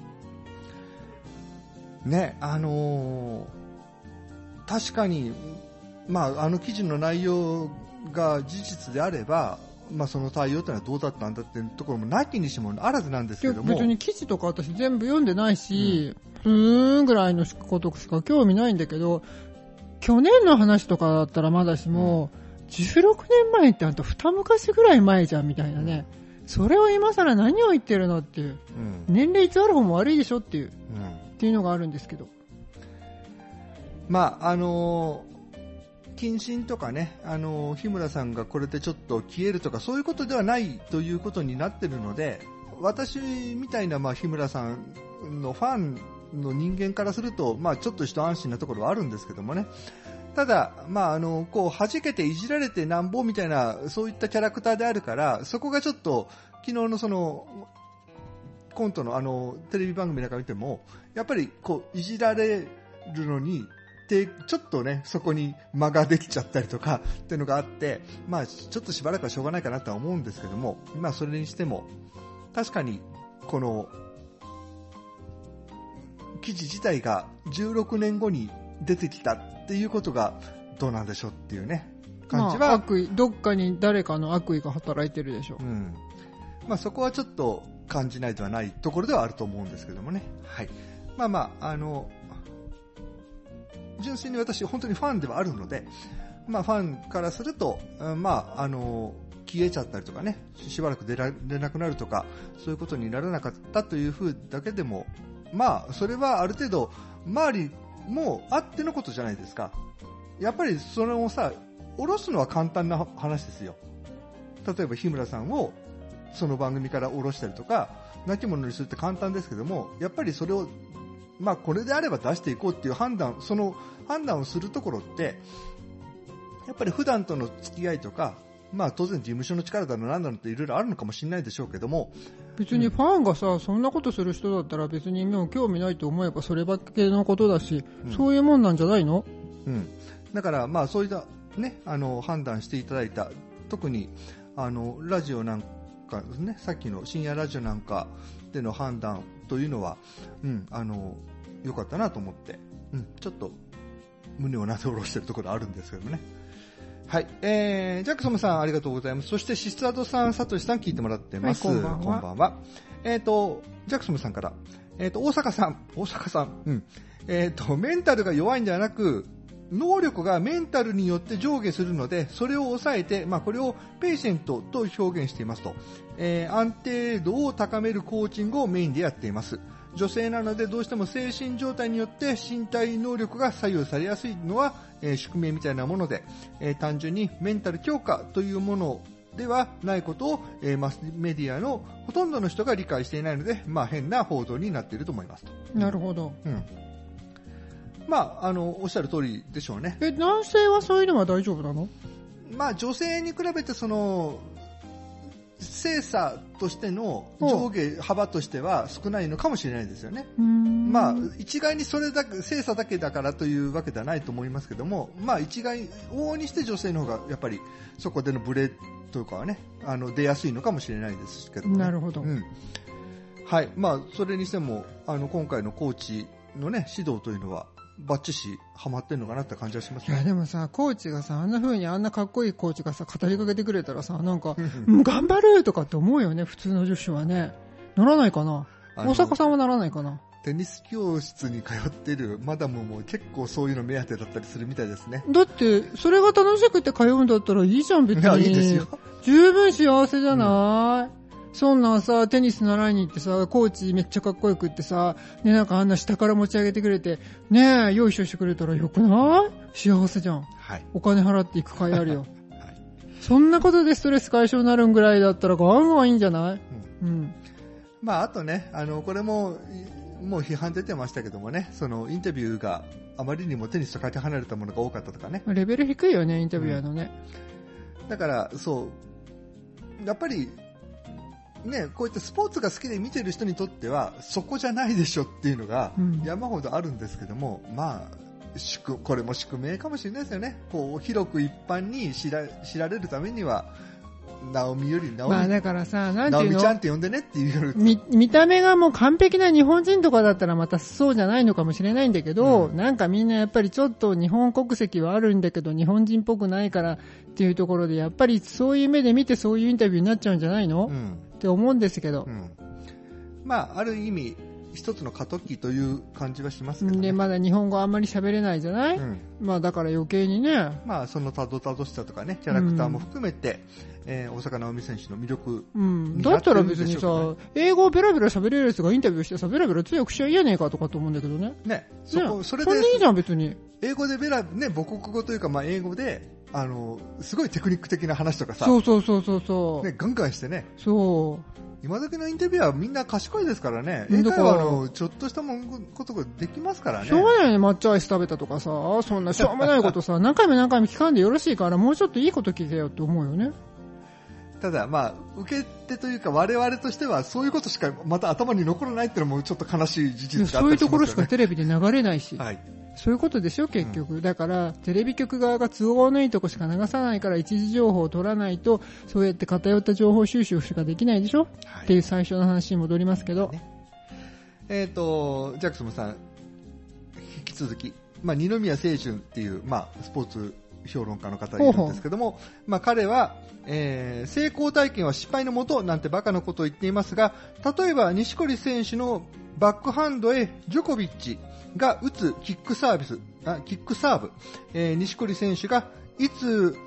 ね、あのー、確かに、まあ、あの記事の内容が事実であれば、まあ、その対応というのはどうだったんだっていうところもなきにしもあらずなんですけども、 別に記事とか私全部読んでないし、うん、うーんぐらいのことしか興味ないんだけど、去年の話とかだったらまだしも、うん、じゅうろくねんまえってあんた二昔ぐらい前じゃんみたいなね、うん、それを今更何を言ってるのっていう、うん、年齢偽る方も悪いでしょっていう、うんっていうのがあるんですけど、 まああのー、謹慎とかね、あのー、日村さんがこれでちょっと消えるとかそういうことではないということになっているので、私みたいな、まあ、日村さんのファンの人間からすると、まあ、ちょっと一安心なところはあるんですけどもね、ただ、まあ、あのこう弾けていじられてなんぼみたいなそういったキャラクターであるから、そこがちょっと昨日のそのコントのあのテレビ番組なんか見てもやっぱりこういじられるのにでちょっとねそこに間ができちゃったりとかっていうのがあって、まあちょっとしばらくはしょうがないかなとは思うんですけども、まあそれにしても確かにこの記事自体がじゅうろくねんごに出てきたっていうことがどうなんでしょうっていうね感じは、 まあ、悪意どっかに誰かの悪意が働いてるでしょう、 うんまあ、そこはちょっと感じないではないところではあると思うんですけどもね、はい、まあまああの純粋に私本当にファンではあるので、まあ、ファンからすると、まあ、あの消えちゃったりとかね、しばらく出られなくなるとかそういうことにならなかったというふうだけでも、まあそれはある程度周りもあってのことじゃないですか。やっぱりそれをさ下ろすのは簡単な話ですよ。例えば日村さんをその番組から下ろしたりとか、亡き者にするって簡単ですけども、やっぱりそれを、まあこれであれば出していこうっていう判断、その判断をするところって、やっぱり普段との付き合いとか、まあ当然事務所の力だのなんだのっていろいろあるのかもしれないでしょうけども、 別にファンがさ、うん、そんなことする人だったら別にもう興味ないと思えばそればっかりのことだし、うん、そういうもんなんじゃないの？ うん。だからまあそういったね、あの判断していただいた、特にあのラジオなんかね、さっきの深夜ラジオなんかでの判断というのは、うん、あの良かったなと思って、うん、ちょっと胸をなで下ろしてるところあるんですけどね。はい、えー、ジャックソムさんありがとうございます。そしてシスタードさん、サトシさん聞いてもらってます。 はい、こんばんは。 こんばんは。えっ、ー、と、ジャックソムさんから、えっ、ー、と、大阪さん、大阪さん、うん。えっ、ー、と、メンタルが弱いんじゃなく、能力がメンタルによって上下するので、それを抑えて、まあ、これをペイシェントと表現していますと。えー、安定度を高めるコーチングをメインでやっています。女性なのでどうしても精神状態によって身体能力が左右されやすいのは、えー、宿命みたいなもので、えー、単純にメンタル強化というものではないことを、えー、マスメディアのほとんどの人が理解していないので、まあ、変な報道になっていると思いますと。 なるほど。 うん。まあ、あの、おっしゃる通りでしょうね。 え、男性はそういうのは大丈夫なの？ まあ、女性に比べてその、精査としての上下幅としては少ないのかもしれないですよね。まあ一概にそれだけ精査だけだからというわけではないと思いますけども、まあ一概往々にして女性の方がやっぱりそこでのブレというかはね、あの出やすいのかもしれないですけども、ね。 なるほど。うん、 はい。まあそれにしてもあの今回のコーチのね指導というのはバッチシハマってんのかなって感じはしますね。 いやでもさ、コーチがさ、あんな風にあんなかっこいいコーチがさ語りかけてくれたらさ、なんかもう頑張るとかって思うよね。普通の女子はね。ならないかな。大阪さんはならないかな。 テニス教室に通ってるマダムも結構そういうの目当てだったりするみたいですね。 だってそれが楽しくて通うんだったらいいじゃん別に。いやいいですよ。十分幸せじゃない。うんそんなんさ、テニス習いに行ってさ、コーチめっちゃかっこよくってさ、ね、なんかあんな下から持ち上げてくれて、ねえ、よいしょしてくれたらよくない？幸せじゃん。はい。お金払って行く甲斐あるよ。はい。そんなことでストレス解消になるんぐらいだったらガンガンいいんじゃない？うん。うん、 まあ、あとね、あの、これも、もう批判出てましたけどもね、そのインタビューがあまりにもテニスとかけ離れたものが多かったとかね。 レベル低いよね、インタビュアーのね。 うん、だから、そう、やっぱり、ね、こういったスポーツが好きで見てる人にとってはそこじゃないでしょっていうのが山ほどあるんですけども、うん、まあ宿これも宿命かもしれないですよね。こう広く一般に知ら、知られるためには直美より直美、 まあだからさ、なんていうの、 直美ちゃんって呼んでねっていうより見、見た目がもう完璧な日本人とかだったらまたそうじゃないのかもしれないんだけど、うん、なんかみんなやっぱりちょっと日本国籍はあるんだけど日本人っぽくないからっていうところでやっぱりそういう目で見てそういうインタビューになっちゃうんじゃないの、うんって思うんですけど、うん、 まあある意味一つの過渡期という感じはしますけど、ね、 でまだ日本語あんまり喋れないじゃない、うん、まあだから余計にね、 まあそのたどたどしさとかねキャラクターも含めて、うんえー、大坂なおみ選手の魅力、 うん、だったら別にさ英語をベラベラ喋れるやつがインタビューしてさベラベラ強くしちゃいやねえかとかと思うんだけどね。 ね、そこ、 ね、 それでそれでいいじゃん別に。 英語でベラね母国語というかまあ英語であのすごいテクニック的な話とかさ、 そうそうそうそうそう、 ねガンガンしてね。 そう。 今時のインタビュアーはみんな賢いですからね。英会話のちょっとしたもんことができますからね。 しょうがないよね、抹茶アイス食べたとかさ、そんなしょうもないことさ、何回も何回も聞かんでよろしいから、もうちょっといいこと聞けよって思うよね。 ただまあ、受け手というか我々としてはそういうことしかまた頭に残らないっていうのもちょっと悲しい事実があったりしますよね。 そういうところしかテレビで流れないし。 はい。 そういうことでしょ結局、うん、だからテレビ局側が都合のいいとこしか流さないから一時情報を取らないとそうやって偏った情報収集しかできないでしょ、はい、っていう最初の話に戻りますけど、ね、 えっ、ー、とジャクソムさん引き続き、まあ、二宮清純っていう、まあ、スポーツ評論家の方がいるんですけども、ほうほうまあ、彼は、えー、成功体験は失敗のもとなんてバカなことを言っていますが、例えば錦織選手のバックハンドへジョコビッチが打つキックサービス、あキックサーブ、えー、錦織選手がいつ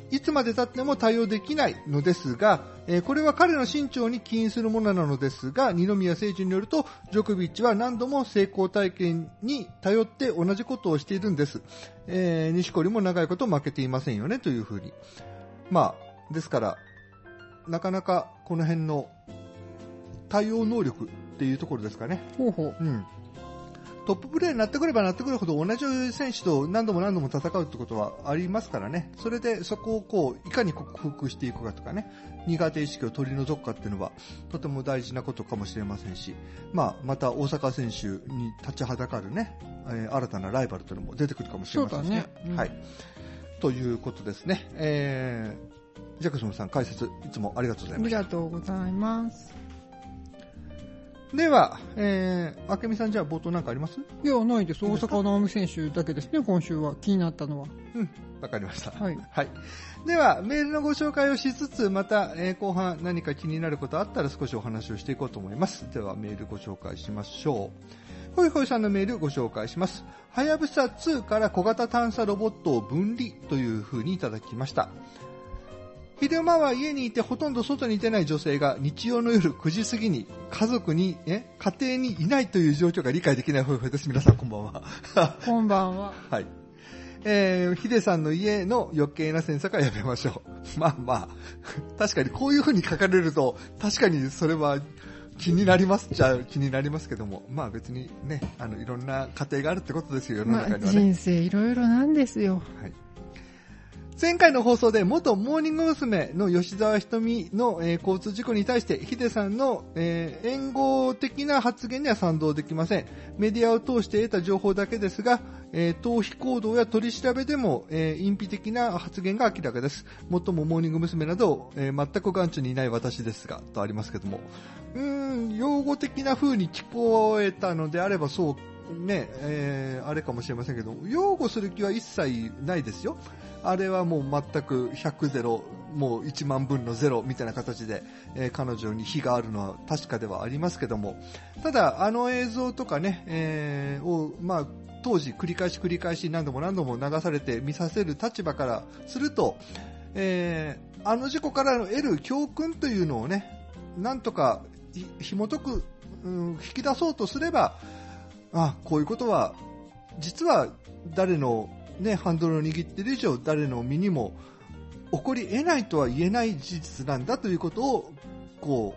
いつまで経っても対応できないのですが、えーこれは彼の身長に起因するものなのですが、二宮清純によると、ジョコビッチは何度も成功体験に頼って同じことをしているんです。えー、錦織も長いこと負けていませんよね、というふうに。まあ、ですから、なかなかこの辺の対応能力っていうところですかね。 ほうほう。 うん。トッププレーになってくればなってくるほど同じ選手と何度も何度も戦うってことはありますからね。それでそこをこういかに克服していくかとかね、苦手意識を取り除くかっていうのはとても大事なことかもしれませんし、まあまた大阪選手に立ちはだかるね、えー新たなライバルというのも出てくるかもしれませんしね。 そうだねうんはい。ということですね。えー、ジャクソンさん解説いつもありがとうございました。 ありがとうございます。 では、えー、あけみさんじゃあ冒頭なんかあります？ いや、ないです。大阪直美選手だけですね、今週は。気になったのは。 うん、わかりました。 はい。 はい。では、メールのご紹介をしつつ、また、えー後半何か気になることあったら少しお話をしていこうと思います。では、メールご紹介しましょう。ほいほいさんのメールご紹介します。はやぶさツーから小型探査ロボットを分離という風にいただきました。昼間は家にいてほとんど外に出ない女性が日曜の夜くじ過ぎに家族に、え、家庭にいないという状況が理解できないほいほいです。皆さんこんばんは。 こんばんは。 はい。えー、ヒデさんの家の余計な詮索はやめましょう。まあまあ、確かにこういう風に書かれると、確かにそれは気になりますじゃあ気になりますけども、まあ別にね、あの、いろんな家庭があるってことですよ、世のまあ、 中にはね。 人生いろいろなんですよ。 はい。前回の放送で元モーニング娘。の吉沢ひとみの、えー交通事故に対してヒデさんの、えー援護的な発言には賛同できません。メディアを通して得た情報だけですが、えー逃避行動や取り調べでも、えー隠避的な発言が明らかです。元もモーニング娘。など、えー全く眼中にいない私ですが、とありますけども。うーん、用語的な風に聞こえたのであればそうね、えーあれかもしれませんけど、擁護する気は一切ないですよ。あれはもう全くひゃくゼロ、もういちまんぶんのゼロみたいな形で、えー彼女に非があるのは確かではありますけども、ただあの映像とかね、えーを、まあ、当時繰り返し繰り返し何度も何度も流されて見させる立場からすると、えーあの事故から得る教訓というのをね、なんとかひ紐解く、うん、引き出そうとすれば、あ、こういうことは実は誰のね、ハンドルを握っている以上誰の身にも起こり得ないとは言えない事実なんだということをこ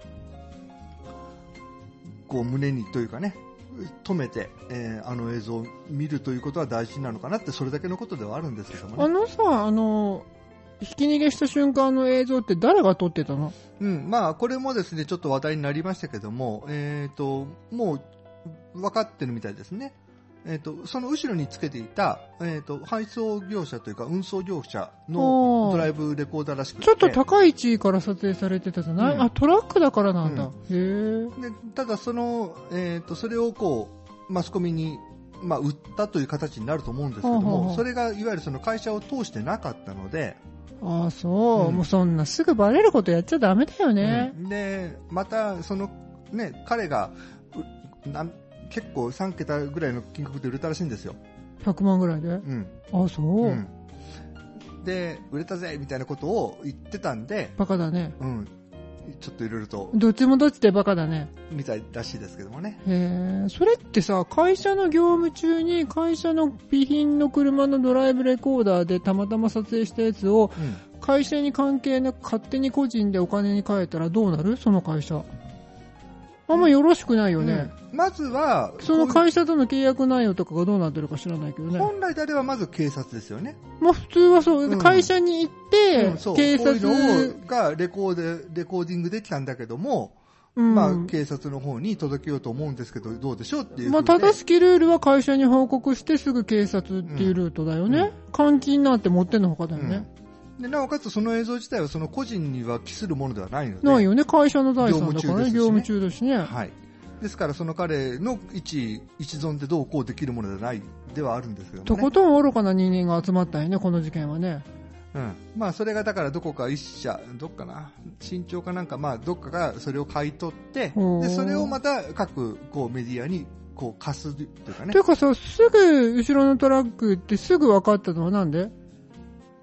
うこう胸にというかね止めて、えーあの映像を見るということは大事なのかなって、それだけのことではあるんですけどもね。 あのさ、あの、ひき逃げした瞬間の映像って誰が撮ってたの？ うん、まあこれもですねちょっと話題になりましたけども、えーともう分かってるみたいですね。えー、とその後ろにつけていた、えー、と配送業者というか運送業者のドライブレコーダーらしくて、 ちょっと高い位置から撮影されてたじゃない、 うんあ、トラックだからなんだ。 うんへー。 でただその、えー、とそれをこうマスコミに、まあ、売ったという形になると思うんですけども、 ほうほうほうそれがいわゆるその会社を通してなかったので、 ああ、そう、 うん、 もうそんなすぐバレることやっちゃダメだよね。 うん、でまたその、ね、彼がうなん結構さん桁ぐらいの金額で売れたらしいんですよ。 ひゃくまんぐらいで、 うん、 ああ、そう、 うん、で売れたぜみたいなことを言ってたんで、 バカだね。 うん、ちょっといろいろとどっちもどっちでバカだね。 みたいらしいですけどもね。 へえ、それってさ、会社の業務中に会社の備品の車のドライブレコーダーでたまたま撮影したやつを、 うん、 会社に関係なく勝手に個人でお金に変えたらどうなる？その会社。あんまよろしくないよね。 うん、まずはその会社との契約内容とかがどうなってるか知らないけどね。 本来であればまず警察ですよね。 まあ普通はそう、うん、会社に行って、 うん、そう警察こういうのがレコーデレコーディングできたんだけども、うん、まあ警察の方に届けようと思うんですけどどうでしょうっていう。 まあ正しきルールは会社に報告してすぐ警察っていうルートだよね。うん、監禁なんて持ってんのほかだよね。うんでなおかつその映像自体はその個人には帰するものではないので。 ないよね。会社の財産だからね。業務中だしね。 はい。ですからその彼の一一存でどうこうできるものではないではあるんですけどもね。 とことん愚かな人間が集まったんよね、この事件はね。 うん。まあそれがだからどこか一社どっかな新潮かなんかまあどっかがそれを買い取ってでそれをまた各こうメディアにこう貸すというかね。 というかさ、すぐ後ろのトラックってすぐ分かったのはなんで？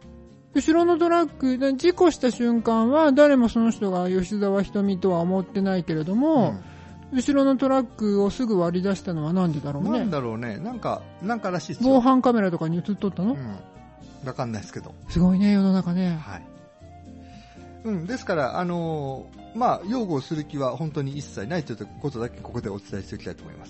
後ろのトラックで事故した瞬間は誰もその人が吉沢ひとみとは思ってないけれども、うん、後ろのトラックをすぐ割り出したのはなんでだろうね。 なんだろうね。なんか、なんからしいですよ。 防犯カメラとかに映っとったの？ うん。わかんないですけど。 すごいね、世の中ね。 はい。うん、ですから、あのー、まあ、擁護する気は本当に一切ないということだけここでお伝えしておきたいと思います。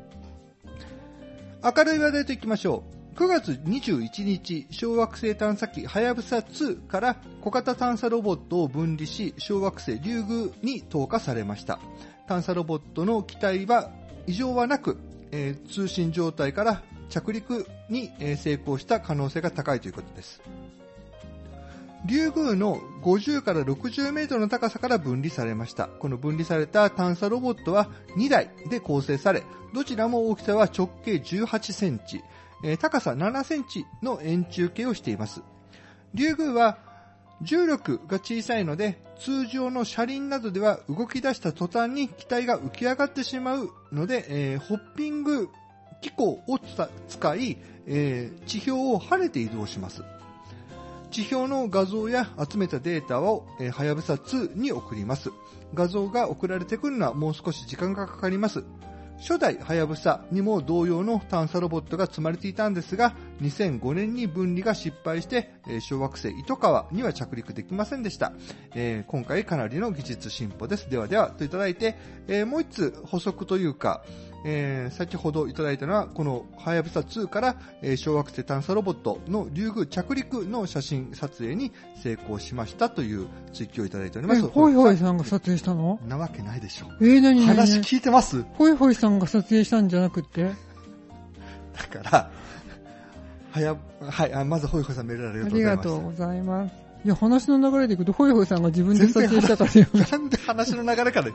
明るい話題といきましょう。くがつにじゅういちにち、小惑星探査機はやぶさツーから小型探査ロボットを分離し、小惑星リュウグウに投下されました。探査ロボットの機体は異常はなく、えー、通信状態から着陸に成功した可能性が高いということです。リュウグウのごじゅうからろくじゅうメートルの高さから分離されました。この分離された探査ロボットはにだいで構成され、どちらも大きさは直径じゅうはちセンチ、えー、高さななセンチの円柱形をしています。リュウグウは重力が小さいので、通常の車輪などでは動き出した途端に機体が浮き上がってしまうので、えー、ホッピング機構を使い、えー、地表を跳ねて移動します。地表の画像や集めたデータをはやぶさツーに送ります。画像が送られてくるのはもう少し時間がかかります。初代はやぶさにも同様の探査ロボットが積まれていたんですが、にせんごねんに分離が失敗して、小惑星糸川には着陸できませんでした。えー、今回かなりの技術進歩です。ではではといただいて、えー、もう一つ補足というか、えー、先ほどいただいたのはこのはやぶさツーから、えー、小惑星探査ロボットのリュウグウ着陸の写真撮影に成功しましたという追記をいただいております。 え、ホイホイさんが撮影したの？ なわけないでしょ。 えー、何何？ 話聞いてます？ ホイホイさんが撮影したんじゃなくて？ だから、はや、はい、あ、まずホイホイさんメールありがとうございます。 ありがとうございます。いや、話の流れでいくと、ホイホイさんが自分で撮影したからよ。 なんで話の流れから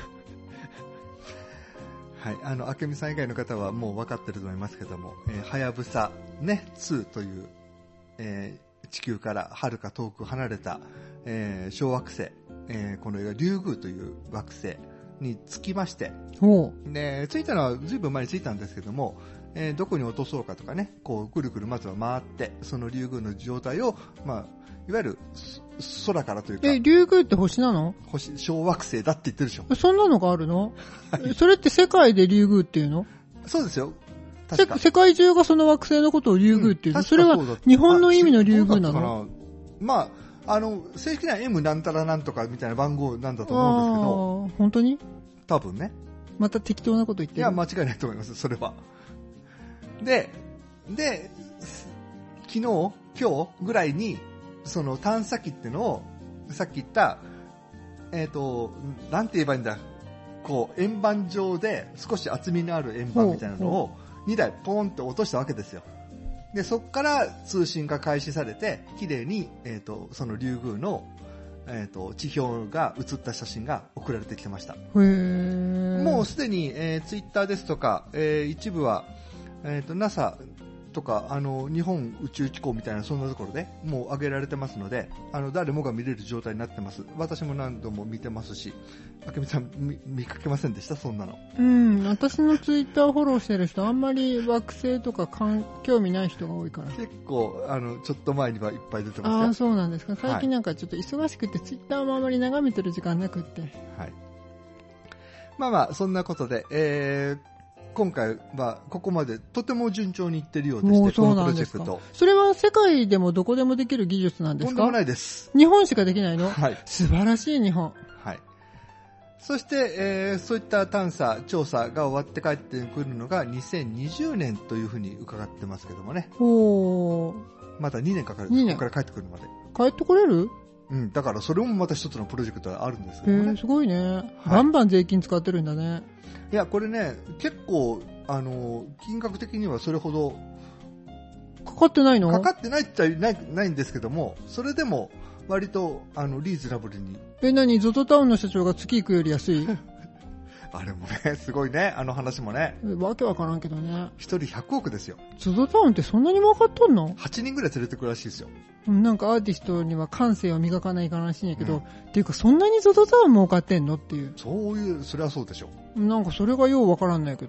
はい、あの、あけみさん以外の方はもう分かってると思いますけども、えー、はやぶさね、ツーという、えー、地球から遥か遠く離れた、えー、小惑星、えー、このリュウグウという惑星につきまして、で、着いたのはずいぶん前に着いたんですけども、えー、どこに落とそうかとかね、こう、ぐるぐるまずは回って、そのリュウグウの状態を、まあ、いわゆる空からというか。 え、リュウグウって星なの？ 星、小惑星だって言ってるでしょ。 そんなのがあるの？それって世界でリュウグウっていうの？ そうですよ。確か世界中がその惑星のことをリュウグウっていうの、うん、それは日本の意味のリュウグウなの？ まあ、あの、正式には エム なんたらなんとかみたいな番号なんだと思うんですけど。 本当に？ 多分ね。 また適当なこと言ってる？ いや、間違いないと思います、それは。で、で、昨日、今日ぐらいに、その探査機っていうのを、さっき言った、えっと、なんて言えばいいんだ、こう、円盤状で少し厚みのある円盤みたいなのをにだいポーンって落としたわけですよ。で、そこから通信が開始されて、綺麗に、えっと、そのリュウグウの、えっと、地表が写った写真が送られてきてました。 へー。 もうすでに、えー、ツイッターですとか、えー、一部は、えっと、ナサ、とか、あの、日本宇宙機構みたいなそんなところでもう上げられてますので、あの、誰もが見れる状態になってます。私も何度も見てますし、あけみさん 見, 見かけませんでしたそんなの？ うん、私のツイッターフォローしてる人、あんまり惑星とか興味ない人が多いから。 結構、あの、ちょっと前にはいっぱい出てますよ。 ああ、そうなんですか。最近なんかちょっと忙しくて、はい、ツイッターもあまり眺めてる時間なくって。 はい。まあまあ、そんなことで、えー、今回はここまでとても順調にいってるようでして、 そうなんですか。このプロジェクト。それは世界でもどこでもできる技術なんですか？ とんでもないです。 日本しかできないの？ はい。 素晴らしい日本。 はい。そして、えー、そういった探査、調査が終わって帰ってくるのがにせんにじゅうねんというふうに伺ってますけどもね。 ほー。 まだにねんかかる。 にねん。 ここから帰ってくるまで。 帰ってこれる？ うん、だからそれもまた一つのプロジェクトがあるんですけどね。 へー、すごいね。はい、バンバン税金使ってるんだね。 いや、これね、結構、あの、金額的にはそれほど、 かかってないの？ かかってないっちゃない、ないんですけども、それでも、割と、あの、リーズナブルに。 え、何？ゾゾタウンの社長が月行くより安い？ あれもね、すごいね、あの話もね。 わけわからんけどね。 一人ひゃくおくですよ。 ゾゾタウンってそんなに儲かっとんの？ はちにんぐらい連れてくるらしいですよ。 なんかアーティストには感性を磨かないかならしいんやけど、うん、っていうかそんなにゾゾタウン儲かってんのっていう。 そういう、それはそうでしょう。なんかそれがようわからんないけど。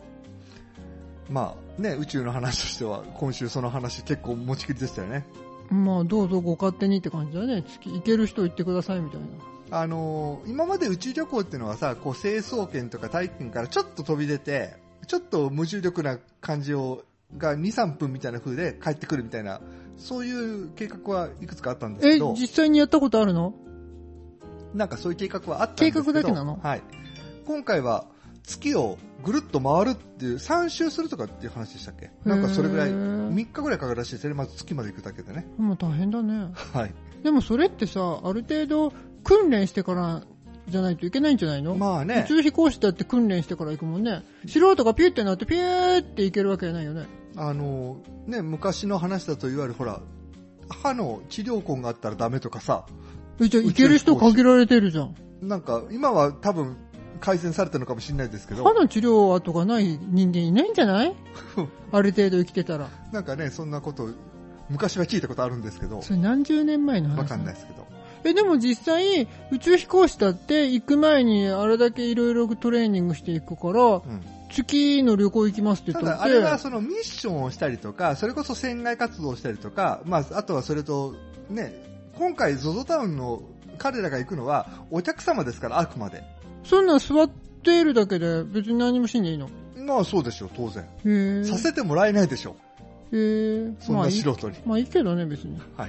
うん。まあね、宇宙の話としては、今週その話結構持ちきりでしたよね。 まあどうぞご勝手にって感じだね。月行ける人行ってくださいみたいな。 あのー、今まで宇宙旅行っていうのはさ、こう成層圏とか大気圏からちょっと飛び出て、ちょっと無重力な感じをがに、さんぷんみたいな風で帰ってくるみたいな、そういう計画はいくつかあったんですけど。 え、実際にやったことあるの？ なんかそういう計画はあったんですけど。 計画だけなの？ はい。今回は月をぐるっと回るっていう、さん周するとかっていう話でしたっけ？なんかそれぐらい、みっかぐらいかかるらしいですね。まず月まで行くだけでね。 もう大変だね。 はい。 でもそれってさ、ある程度訓練してからじゃないといけないんじゃないの？ まあね。 宇宙飛行士だって訓練してから行くもんね。素人がピューってなってピューって行けるわけないよね。 あの、ね、昔の話だといわゆるほら、歯の治療痕があったらダメとかさ。 え、じゃあ行ける人限られてるじゃん。 なんか、今は多分改善されたのかもしれないですけど。 歯の治療跡がない人間いないんじゃないある程度生きてたら。 なんかね、そんなこと、昔は聞いたことあるんですけど。 それ何十年前の話？ わかんないですけど。 え、でも実際、宇宙飛行士だって行く前にあれだけいろいろトレーニングしていくから、うん、月の旅行行きますって言ったって。 ただあれはそのミッションをしたりとか、それこそ船外活動をしたりとか、まあ、あとはそれと、ね、今回 ゾゾ タウンの彼らが行くのはお客様ですから、あくまで。 そんなん座っているだけで別に何もしんでいいの？ まあそうでしょう、当然。 へさせてもらえないでしょう。へえ。 そんな素人に。 まあいい、まあいいけどね、別に。 はい。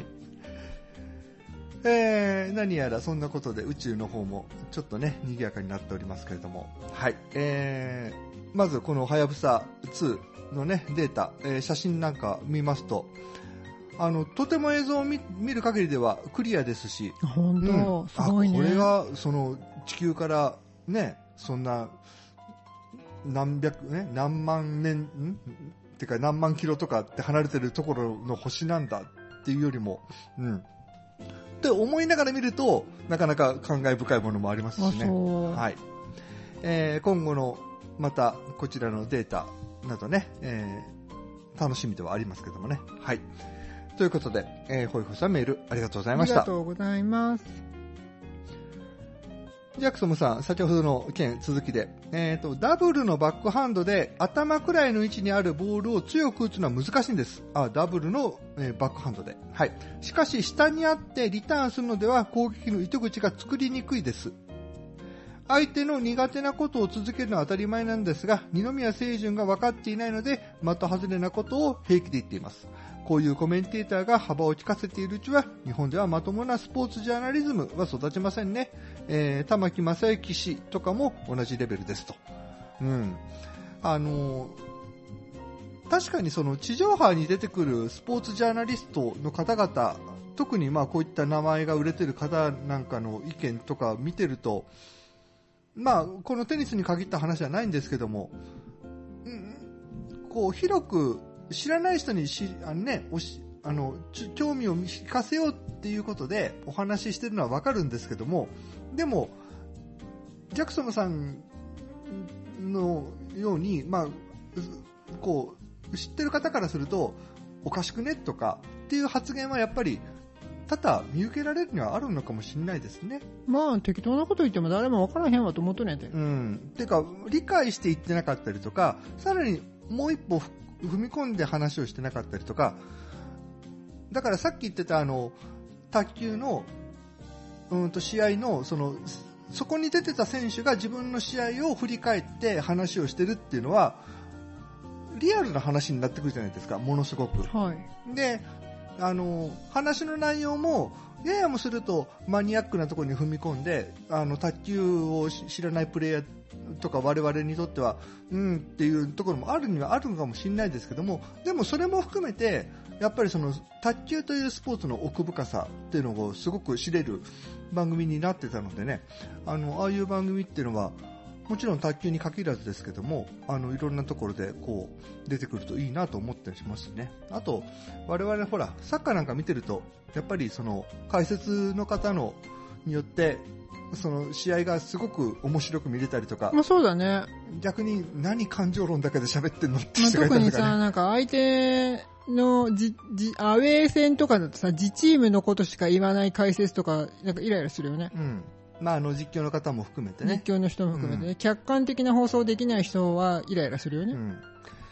えー、何やらそんなことで宇宙の方もちょっとね、賑やかになっておりますけれども。はい。えー、まずこのはやぶさツーのね、データ、えー、写真なんか見ますと、あの、とても映像を 見, 見る限りではクリアですし。 本当、うん、すごいね。 これが、その、地球からね、そんな、何百、ね、何万年、んってか何万キロとかって離れてるところの星なんだっていうよりも、うん。って思いながら見ると、なかなか感慨深いものもありますしね。はい。えー、今後の、また、こちらのデータなどね、えー、楽しみではありますけどもね。はい。ということで、えー、ホイホイさんメールありがとうございました。 ありがとうございます。 ジャクソムさん、先ほどの件続きで、えーと、ダブルのバックハンドで頭くらいの位置にあるボールを強く打つのは難しいんです。あ、ダブルの、えー、バックハンドで。はい。しかし、下にあってリターンするのでは攻撃の糸口が作りにくいです。相手の苦手なことを続けるのは当たり前なんですが、二宮清純が分かっていないので、的外れなことを平気で言っています。こういうコメンテーターが幅を利かせているうちは、日本ではまともなスポーツジャーナリズムは育ちませんね。えー、玉木正幸氏とかも同じレベルですと。うん。あのー、確かにその地上波に出てくるスポーツジャーナリストの方々、特にまあこういった名前が売れてる方なんかの意見とか見てると、まあこのテニスに限った話じゃないんですけども、うん、こう広く知らない人にしあの、ね、おしあの興味を引かせようっていうことでお話ししてるのはわかるんですけども、でもジャクソムさんのように、まあ、こう知ってる方からするとおかしくねとかっていう発言はやっぱり多々見受けられるにはあるのかもしれないですね。 まあ適当なこと言っても誰も分からへんわと思っとんねんて。 うん。てか理解して言ってなかったりとか、さらにもう一歩踏み込んで話をしてなかったりとか、だからさっき言ってたあの卓球のうんと試合のそのそこに出てた選手が自分の試合を振り返って話をしてるっていうのはリアルな話になってくるじゃないですか、ものすごく。 はい。 で、あの話の内容もややもするとマニアックなところに踏み込んで、あの卓球を知らないプレイヤーとか我々にとってはうんっていうところもあるにはあるのかもしれないですけども、でもそれも含めてやっぱりその卓球というスポーツの奥深さっていうのをすごく知れる番組になってたのでね、あのああいう番組っていうのはもちろん卓球に限らずですけども、あのいろんなところでこう出てくるといいなと思ったりしますね。あと我々ほらサッカーなんか見てるとやっぱりその解説の方のによってその試合がすごく面白く見れたりとか、 まあそうだね。 逆に何感情論だけで喋ってんのって人がいたりとかね。まあ、特にさ、 ね、 なんか相手のじじアウェー戦とかだとさ、自チームのことしか言わない解説とかなんかイライラするよね。 うん。まあ、あの実況の方も含めてね。 実況の人も含めてね、うん、客観的な放送できない人はイライラするよね。うん、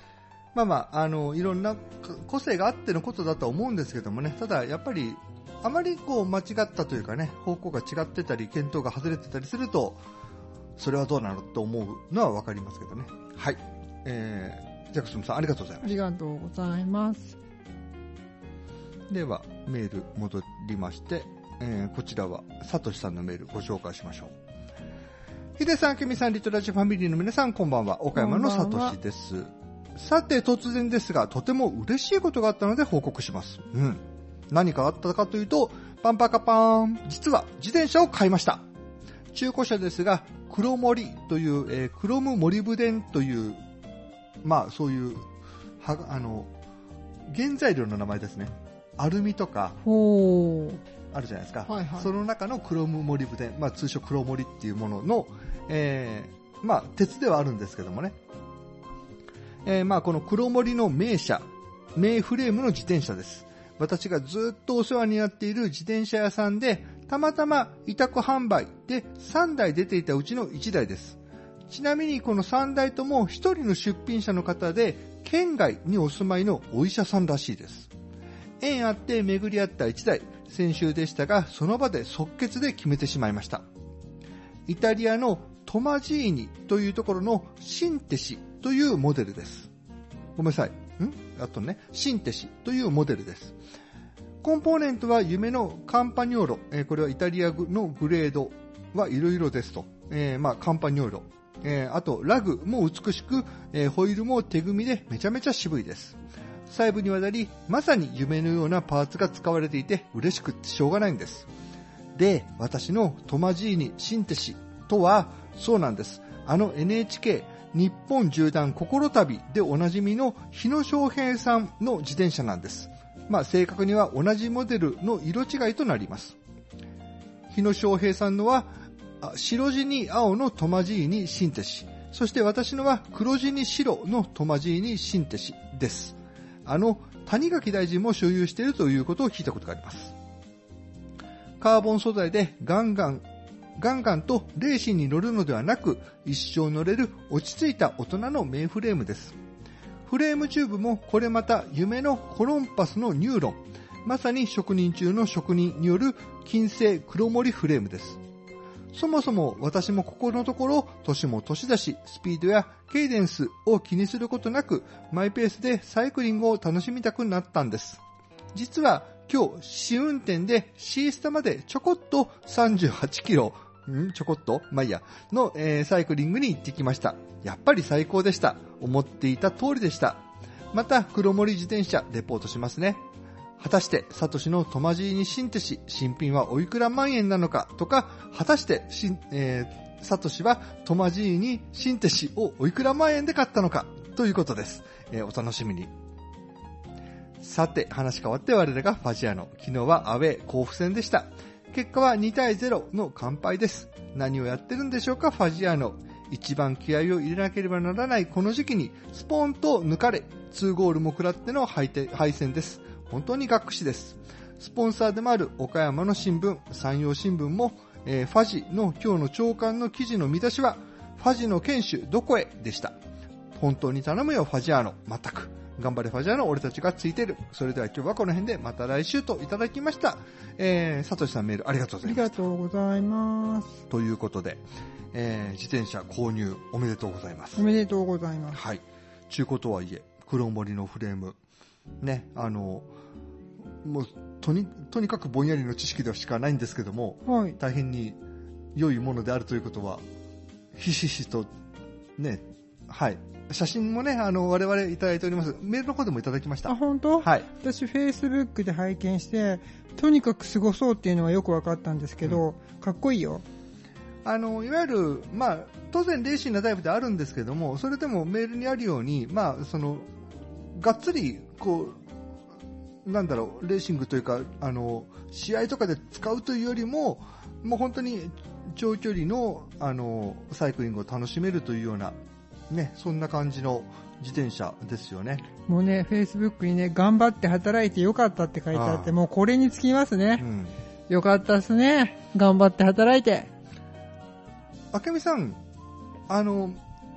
まあまあ、あの、いろんな個性があってのことだと思うんですけどもね、ただやっぱり、あまりこう間違ったというかね、方向が違ってたり、見当が外れてたりすると、それはどうなのと思うのはわかりますけどね。はい。えー、ジャクソンさんありがとうございます。 ありがとうございます。 では、メール戻りまして、えー、こちらは、サトシさんのメールご紹介しましょう。ヒデさん、ケミさん、リトラジファミリーの皆さん、こんばんは。岡山のサトシです。さて、突然ですが、とても嬉しいことがあったので報告します。うん。何かあったかというと、パンパカパーン。実は、自転車を買いました。中古車ですが、黒森という、えー、クロムモリブデンという、まあ、そういう、は、あの、原材料の名前ですね。アルミとか、 ほー。 あるじゃないですか。 はいはい。 その中のクロムモリブデン、まあ、通称黒森っていうものの、えー、まあ、鉄ではあるんですけどもね。えー、まあ、この黒森の名車、名フレームの自転車です。私がずっとお世話になっている自転車屋さんで、たまたま委託販売でさんだい出ていたうちのいちだいです。ちなみにこのさんだいともひとりの出品者の方で、県外にお住まいのお医者さんらしいです。縁あって巡り合ったいちだい、先週でしたが、その場で即決で決めてしまいました。イタリアのトマジーニというところのシンテシというモデルです。ごめんなさい。んあとね、シンテシというモデルです。コンポーネントは夢のカンパニョーロ、えー、これはイタリアのグレードはいろいろですと。えー、まあカンパニョーロ。えー、あとラグも美しく、えー、ホイールも手組みでめちゃめちゃ渋いです。細部にわたり、まさに夢のようなパーツが使われていて嬉しくってしょうがないんです。で、私のトマジーニシンテシとは、そうなんです。あの エヌエイチケー 日本縦断心旅でおなじみの日野翔平さんの自転車なんです。まあ正確には同じモデルの色違いとなります。日野翔平さんのは白地に青のトマジーニシンテシ、そして私のは黒地に白のトマジーニシンテシです。あの谷垣大臣も所有しているということを聞いたことがあります。カーボン素材でガンガンガンガンとレーシーに乗るのではなく、一生乗れる落ち着いた大人のメインフレームです。フレームチューブもこれまた夢のコロンパスのニューロン、まさに職人中の職人による金製黒森フレームです。そもそも私もここのところ年も年だし、スピードやケイデンスを気にすることなくマイペースでサイクリングを楽しみたくなったんです。実は今日試運転でシースタまでちょこっとさんじゅうはちキロ、んちょこっとまあいいやの、えー、サイクリングに行ってきました。やっぱり最高でした。思っていた通りでした。また黒森自転車レポートしますね。果たしてサトシのトマジーニシンテシ新品はおいくら万円なのかとか、果たしてし、えー、サトシはトマジーニシンテシをおいくら万円で買ったのかということです。えー、お楽しみに。さて話変わって我らがファジアノ、昨日はアウェー甲府戦でした。結果はにたいゼロの完敗です。何をやってるんでしょうかファジアノ。一番気合を入れなければならないこの時期にスポーンと抜かれ、にゴールも食らっての敗戦です。本当にがっくしです。スポンサーでもある岡山の新聞、山陽新聞も、えー、ファジの今日の朝刊の記事の見出しは、ファジの堅守どこへでした。本当に頼むよファジアーノ。まったく。頑張れファジアーノ、俺たちがついてる。それでは今日はこの辺でまた来週といただきました。えー、サトシさんメールありがとうございます。 ありがとうございます。 ということで、えー、自転車購入おめでとうございます。 おめでとうございます。 はい。中古とはいえ、黒森のフレーム。ね、あの、もうとにとにかくぼんやりの知識ではしかないんですけども、はい、大変に良いものであるということはひしひしとね、はい、写真もねあの我々いただいております。メールの方でもいただきました。 あ、本当？ はい。 私フェイスブックで拝見してとにかくすごそうっていうのはよく分かったんですけど、うん、かっこいいよ。 あのいわゆるまあ当然レーシーなタイプであるんですけども、それでもメールにあるようにまあそのがっつりこうなんだろうレーシングというかあの試合とかで使うというよりももう本当に長距離のあのサイクリングを楽しめるというようなね、そんな感じの自転車ですよね。 もうねフェイスブックにね頑張って働いてよかったって書いてあって、ああもうこれにつきますね、うん、よかったですね。頑張って働いて。 あけみさんあの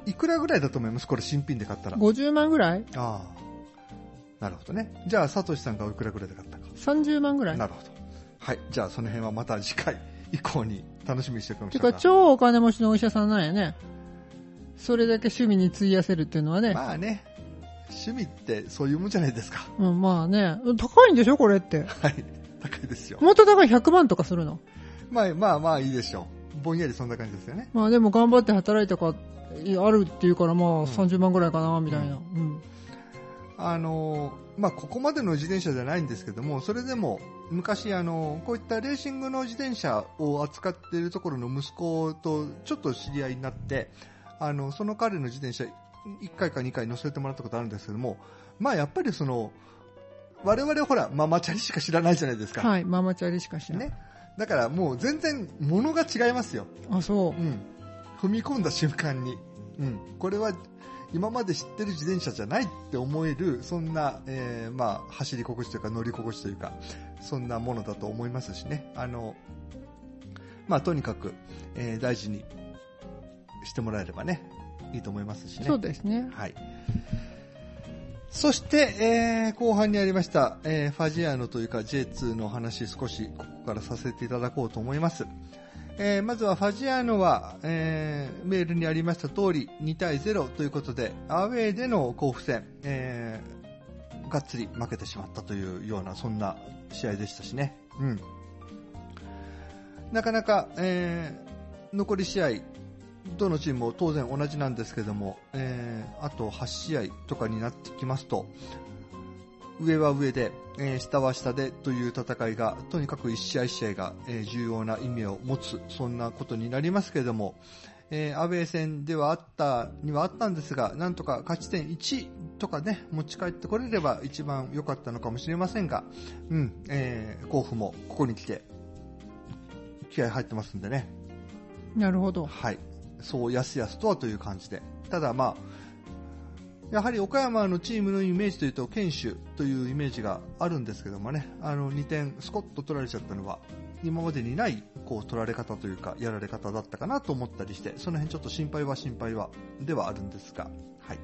いくらぐらいだと思いますこれ新品で買ったら。 ごじゅうまんぐらい。 ああ。なるほどね。じゃあ、サトシさんがいくらぐらいで買ったか。 さんじゅうまんぐらい。 なるほど。はい。じゃあ、その辺はまた次回以降に楽しみにしておきましょうか。 てか、超お金持ちのお医者さんなんやね。それだけ趣味に費やせるっていうのはね。 まあね。趣味ってそういうもんじゃないですか。 うん、まあね。高いんでしょこれって。 はい。高いですよ。 もっと高いひゃくまんとかするの。 まあまあまあいいでしょう。ぼんやりそんな感じですよね。 まあでも頑張って働いたか、あるっていうからまあさんじゅうまんぐらいかな、みたいな。うん。うん、 あのー、まあここまでの自転車じゃないんですけども、それでも昔あのー、こういったレーシングの自転車を扱っているところの息子とちょっと知り合いになって、あの、その彼の自転車いっかいかにかい乗せてもらったことあるんですけども、まあやっぱりその、我々ほら、ママチャリしか知らないじゃないですか。 はい、ママチャリしか知らない。ね。 だからもう全然物が違いますよ。 あ、そう。 うん。踏み込んだ瞬間に。うん。これは今まで知ってる自転車じゃないって思える、そんな、えー、まあ、走り心地というか乗り心地というか、そんなものだと思いますしね。あの、まあとにかく、えー、大事にしてもらえればね、いいと思いますしね。 そうですね。 はい。そして、えー、後半にありました、えー、ファジアーノというか ジェイツー の話少しここからさせていただこうと思います。えー、まずはファジアーノは、えー、メールにありました通りにたいゼロということで、アウェーでの甲府戦、えー、がっつり負けてしまったというような、そんな試合でしたしね。うん。なかなか、えー、残り試合、どのチームも当然同じなんですけども、えー、あとはち試合とかになってきますと、上は上で、えー、下は下でという戦いが、とにかく一試合一試合が、えー、重要な意味を持つ、そんなことになりますけれども、えー、アウェー戦ではあったにはあったんですが、なんとか勝ち点いちとかね、持ち帰ってこれれば一番良かったのかもしれませんが、うん、えー、甲府もここに来て気合入ってますんでね。 なるほど。 はい。そうやすやすとはという感じで。ただまあ、やはり岡山のチームのイメージというと、堅守というイメージがあるんですけどもね、あのにてんスコッと取られちゃったのは、今までにないこう取られ方というか、やられ方だったかなと思ったりして、その辺ちょっと心配は心配は、ではあるんですが、はい。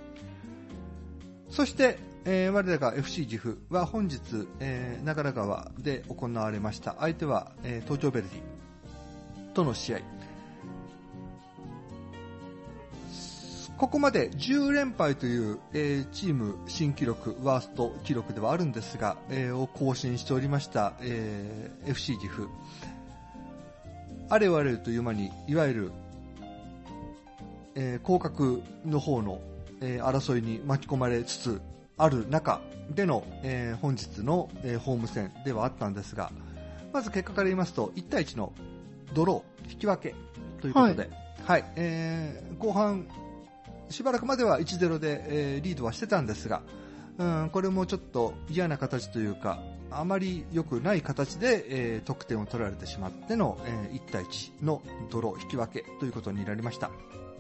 そして、えー、我らが エフシー 岐阜は本日、えー、長良川で行われました。相手は、えー、東京ヴェルディとの試合。ここまでじゅうれんぱいという、えー、チーム新記録、ワースト記録ではあるんですが、えー、を更新しておりました、えー、エフシー 岐阜。あれよあれよという間に、いわゆる、えー、降格の方の、えー、争いに巻き込まれつつある中での、えー、本日の、えー、ホーム戦ではあったんですが、まず結果から言いますと、いちたいいちのドロー、引き分けということで、はい、はい、えー、後半、しばらくまではいちたいゼロで、えー、リードはしてたんですが、うん、これもちょっと嫌な形というか、あまり良くない形で、えー、得点を取られてしまっての、えー、いちたいいちのドロー引き分けということになりました。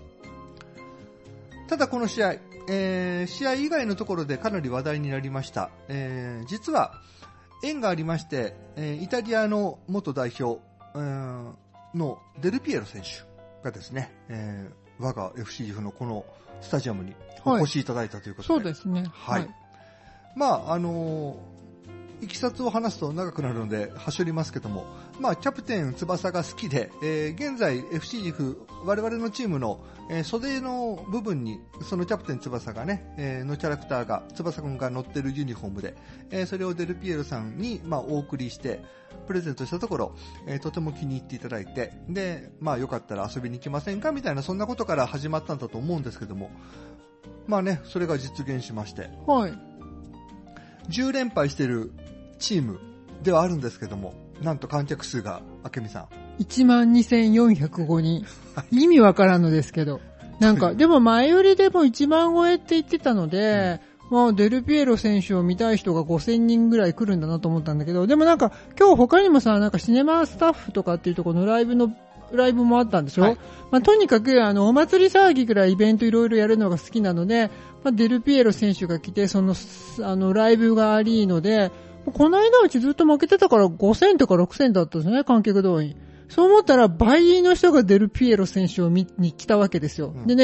ただこの試合、えー、試合以外のところでかなり話題になりました。えー、実は縁がありまして、えー、イタリアの元代表、えー、のデルピエロ選手がですね、えー、我が エフシー 岐阜のこのスタジアムにお越しいただいたということで、 はい、そうですね。 はい。はい、まああのー、いきさつを話すと長くなるので端折りますけども、まあキャプテン翼が好きで、えー、現在 エフシー 岐阜我々のチームの、えー、袖の部分にそのキャプテン翼がね、えー、のキャラクターが翼くんが乗ってるユニフォームで、えー、それをデルピエロさんにまあお送りしてプレゼントしたところ、えー、とても気に入っていただいて、でまあよかったら遊びに行きませんかみたいな、そんなことから始まったんだと思うんですけども、まあね、それが実現しまして、 はい、 じゅうれんぱいしているチームではあるんですけども、なんと観客数が明美さんいちまんにせんよんひゃくごにん意味わからんのですけど、なんかでも前よりでもいちまん超えって言ってたので、うん、まあデルピエロ選手を見たい人がごせんにんぐらい来るんだなと思ったんだけど、でもなんか今日他にもさ、なんかシネマスタッフとかっていうところのライブのライブもあったんでしょ、はい、まあとにかくあのお祭り騒ぎぐらいイベントいろいろやるのが好きなので、まあデルピエロ選手が来てそのあのライブがありので、この間うちずっと負けてたからごせんとかろくせんだったんですね、観客動員。そう思ったら倍の人がデルピエロ選手を見に来たわけですよ。うん、でね、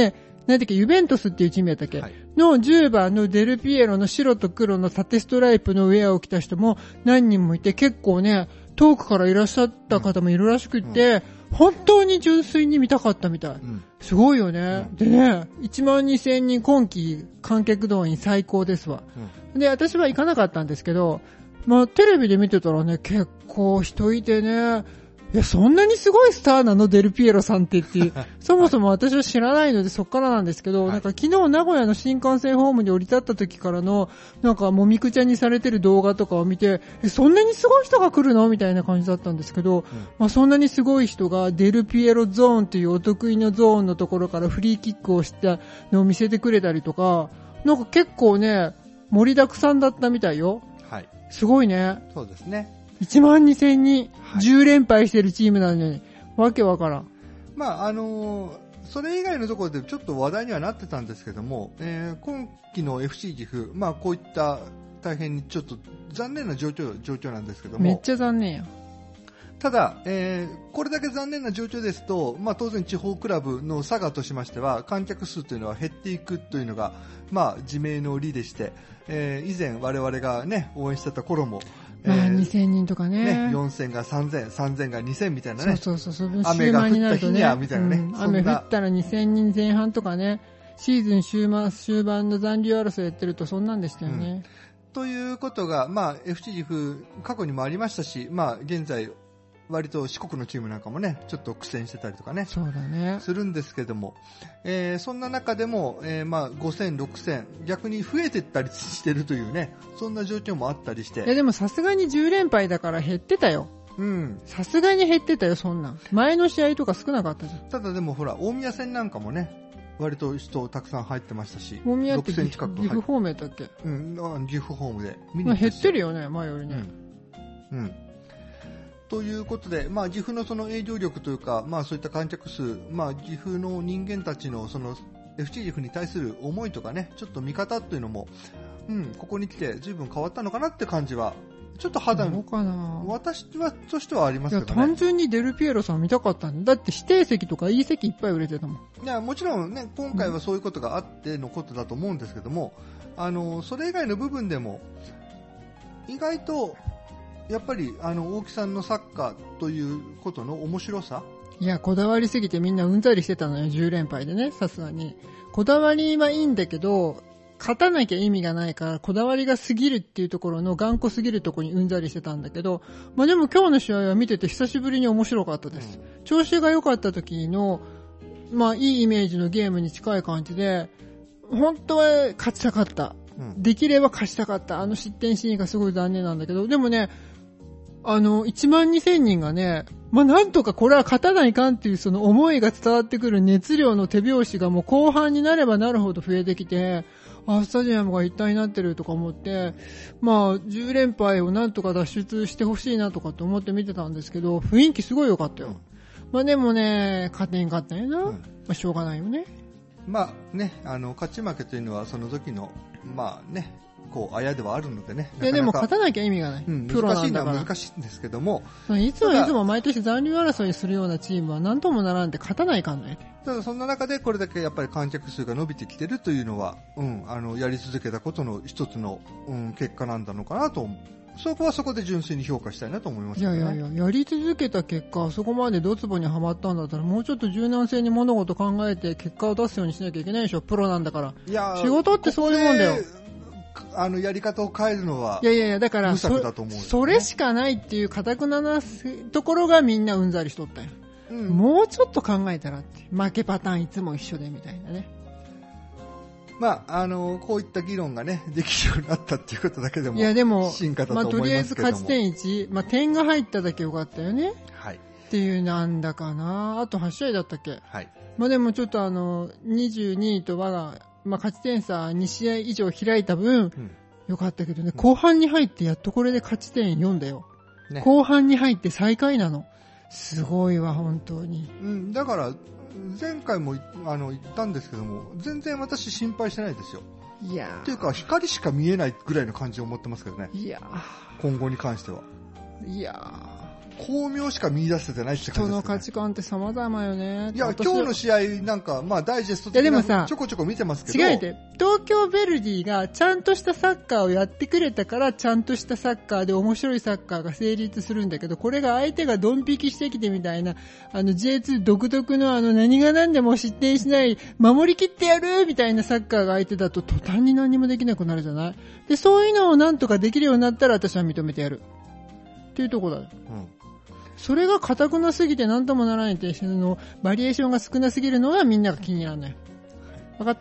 なんだっけ、ユベントスっていうチームやったっけ、 はい、 のじゅうばんのデルピエロの白と黒の縦ストライプのウェアを着た人も何人もいて、結構ね、遠くからいらっしゃった方もいるらしくって、うん、本当に純粋に見たかったみたい。うん、すごいよね、うん。でね、いちまんにせんにん今季観客動員最高ですわ。うん、で、私は行かなかったんですけど、まあテレビで見てたらね、結構人いてね、いや、そんなにすごいスターなのデルピエロさんってっていう。そもそも私は知らないのでそっからなんですけど、はい、なんか昨日名古屋の新幹線ホームに降り立った時からの、なんかもみくちゃにされてる動画とかを見て、え、そんなにすごい人が来るのみたいな感じだったんですけど、うん、まあそんなにすごい人がデルピエロゾーンというお得意のゾーンのところからフリーキックをしたのを見せてくれたりとか、なんか結構ね、盛りだくさんだったみたいよ。はい。すごいね。 そうですね。 いちまんにせんにん、はい、じゅうれんぱいしてるチームなのに、わけわからん。 まあ、あのー、それ以外のところでちょっと話題にはなってたんですけども、えー、今期の エフシー 岐阜、まあ、こういった大変にちょっと残念な状況、状況なんですけども。 めっちゃ残念や。 ただ、えー、これだけ残念な状況ですと、まあ、当然地方クラブの佐賀としましては、観客数というのは減っていくというのが、まあ、自明の理でして、えー、以前我々がね、応援してた頃も、 まあ、にせんにんとかね。 ね、よんせんがさんぜん、さんぜんがにせんみたいなね。 そうそうそう。 雨が降った日には、みたいなね、 うん。雨降ったらにせんにんぜん半とかね。シーズン終盤、終盤の残留争いやってるとそんなんでしたよね。 うん、ということが、まあ、エフシー 岐阜、過去にもありましたし、まあ、現在、割と四国のチームなんかもね、ちょっと苦戦してたりとかね。 そうだね。 するんですけども、えー、そんな中でも、えー、まあ、ごせん、ろくせん、逆に増えてったりしてるというね、そんな状況もあったりして。 いやでもさすがにじゅうれんぱいだから減ってたよ。うん。さすがに減ってたよ、そんなん。前の試合とか少なかったじゃん。 ただでもほら、大宮戦なんかもね、割と人たくさん入ってましたし。 大宮って岐阜ホームやったっけ？ うん、岐阜ホームで見に行ったし。まあ、減ってるよね、前よりね。 うん。うんということで、まあ、岐阜のその営業力というか、まあ、そういった観客数、まあ、岐阜の人間たちのその エフシー 岐阜に対する思いとかね、ちょっと見方っていうのも、うん、ここに来て随分変わったのかなって感じは、ちょっと肌に、私はとしてはありますけどね。 いや、単純にデルピエロさん見たかったんだ。だって指定席とかいい席いっぱい売れてたもん。 いや、もちろんね、今回はそういうことがあってのことだと思うんですけども、あの、それ以外の部分でも、意外と、やっぱりあの大木さんのサッカーということの面白さ、 いやこだわりすぎてみんなうんざりしてたのよ、じゅうれんぱいでね。さすがにこだわりはいいんだけど勝たなきゃ意味がないから、こだわりが過ぎるっていうところの頑固すぎるところにうんざりしてたんだけど、まあでも今日の試合は見てて久しぶりに面白かったです、うん、調子が良かった時のまあいいイメージのゲームに近い感じで、本当は勝ちたかった、うん、できれば勝ちたかった。あの失点シーンがすごい残念なんだけど、でもね、あの、いちまんにせんにんがね、まあ、なんとかこれは勝たないかんっていうその思いが伝わってくる熱量の手拍子がもう後半になればなるほど増えてきて、あ、スタジアムが一体になってるとか思って、まあ、じゅうれんぱいをなんとか脱出してほしいなとかって思って見てたんですけど、雰囲気すごい良かったよ。まあでもね、勝てんかったんやな。うん、まあしょうがないよね。 まあね、あの、勝ち負けというのはその時の、まあね、こうあやではあるのでね。 いやでも勝たなきゃ意味がない。うん、プロなんだから。 難しいのは難しいんですけども。 いつもいつも毎年残留争いするようなチームは何ともならんで勝たないかんない。 ただそんな中でこれだけやっぱり観客数が伸びてきてるというのは、うん、あのやり続けたことの一つの、うん、結果なんだのかなと思う。そこはそこで純粋に評価したいなと思いますけどね。 いやいやいや、やり続けた結果、そこまでドツボにはまったんだったら、もうちょっと柔軟性に物事考えて結果を出すようにしなきゃいけないでしょ。プロなんだから。いや、仕事ってそういうもんだよ。ここあのやり方を変えるのは、 いやいやいや、だから、そ, それしかないっていう堅くななところがみんなうんざりしとったんや、うん、もうちょっと考えたらって、負けパターンいつも一緒でみたいなね。 まあ、あのこういった議論がねできるようになったっていうことだけでも、 いやでも進化だと思いますけども、 まあ、とりあえず勝ち点いち、まあ、点が入っただけよかったよね、 はい、 っていうなんだかな。あとはち試合だったっけ、 はい、 まあ、でもちょっとあのにじゅうにいと我が、まあ、勝ち点差に試合以上開いた分、うん、よかったけどね、後半に入ってやっとこれで勝ち点よんだよ、ね、後半に入って最下位なの。すごいわ本当に、 うん、だから前回もあの言ったんですけども、全然私心配してないですよ。 いやっていうか光しか見えないぐらいの感じを持ってますけどね。 いや今後に関しては。 いや巧妙しか見出せてないって感じですかね。 人の価値観って様々よね。 いや、今日の試合なんか、まあダイジェスト的いやでもさなちょこちょこ見てますけど。 違うて、東京ヴェルディがちゃんとしたサッカーをやってくれたから、ちゃんとしたサッカーで面白いサッカーが成立するんだけど、これが相手がドン引きしてきてみたいな、あの ジェイツー 独特のあの何が何でも失点しない、守り切ってやるみたいなサッカーが相手だと途端に何もできなくなるじゃない。で、そういうのをなんとかできるようになったら私は認めてやる。っていうところだよ。うん。それが堅くなすぎて何ともならないっていうのバリエーションが少なすぎるのはみんなが気にならない。わかった？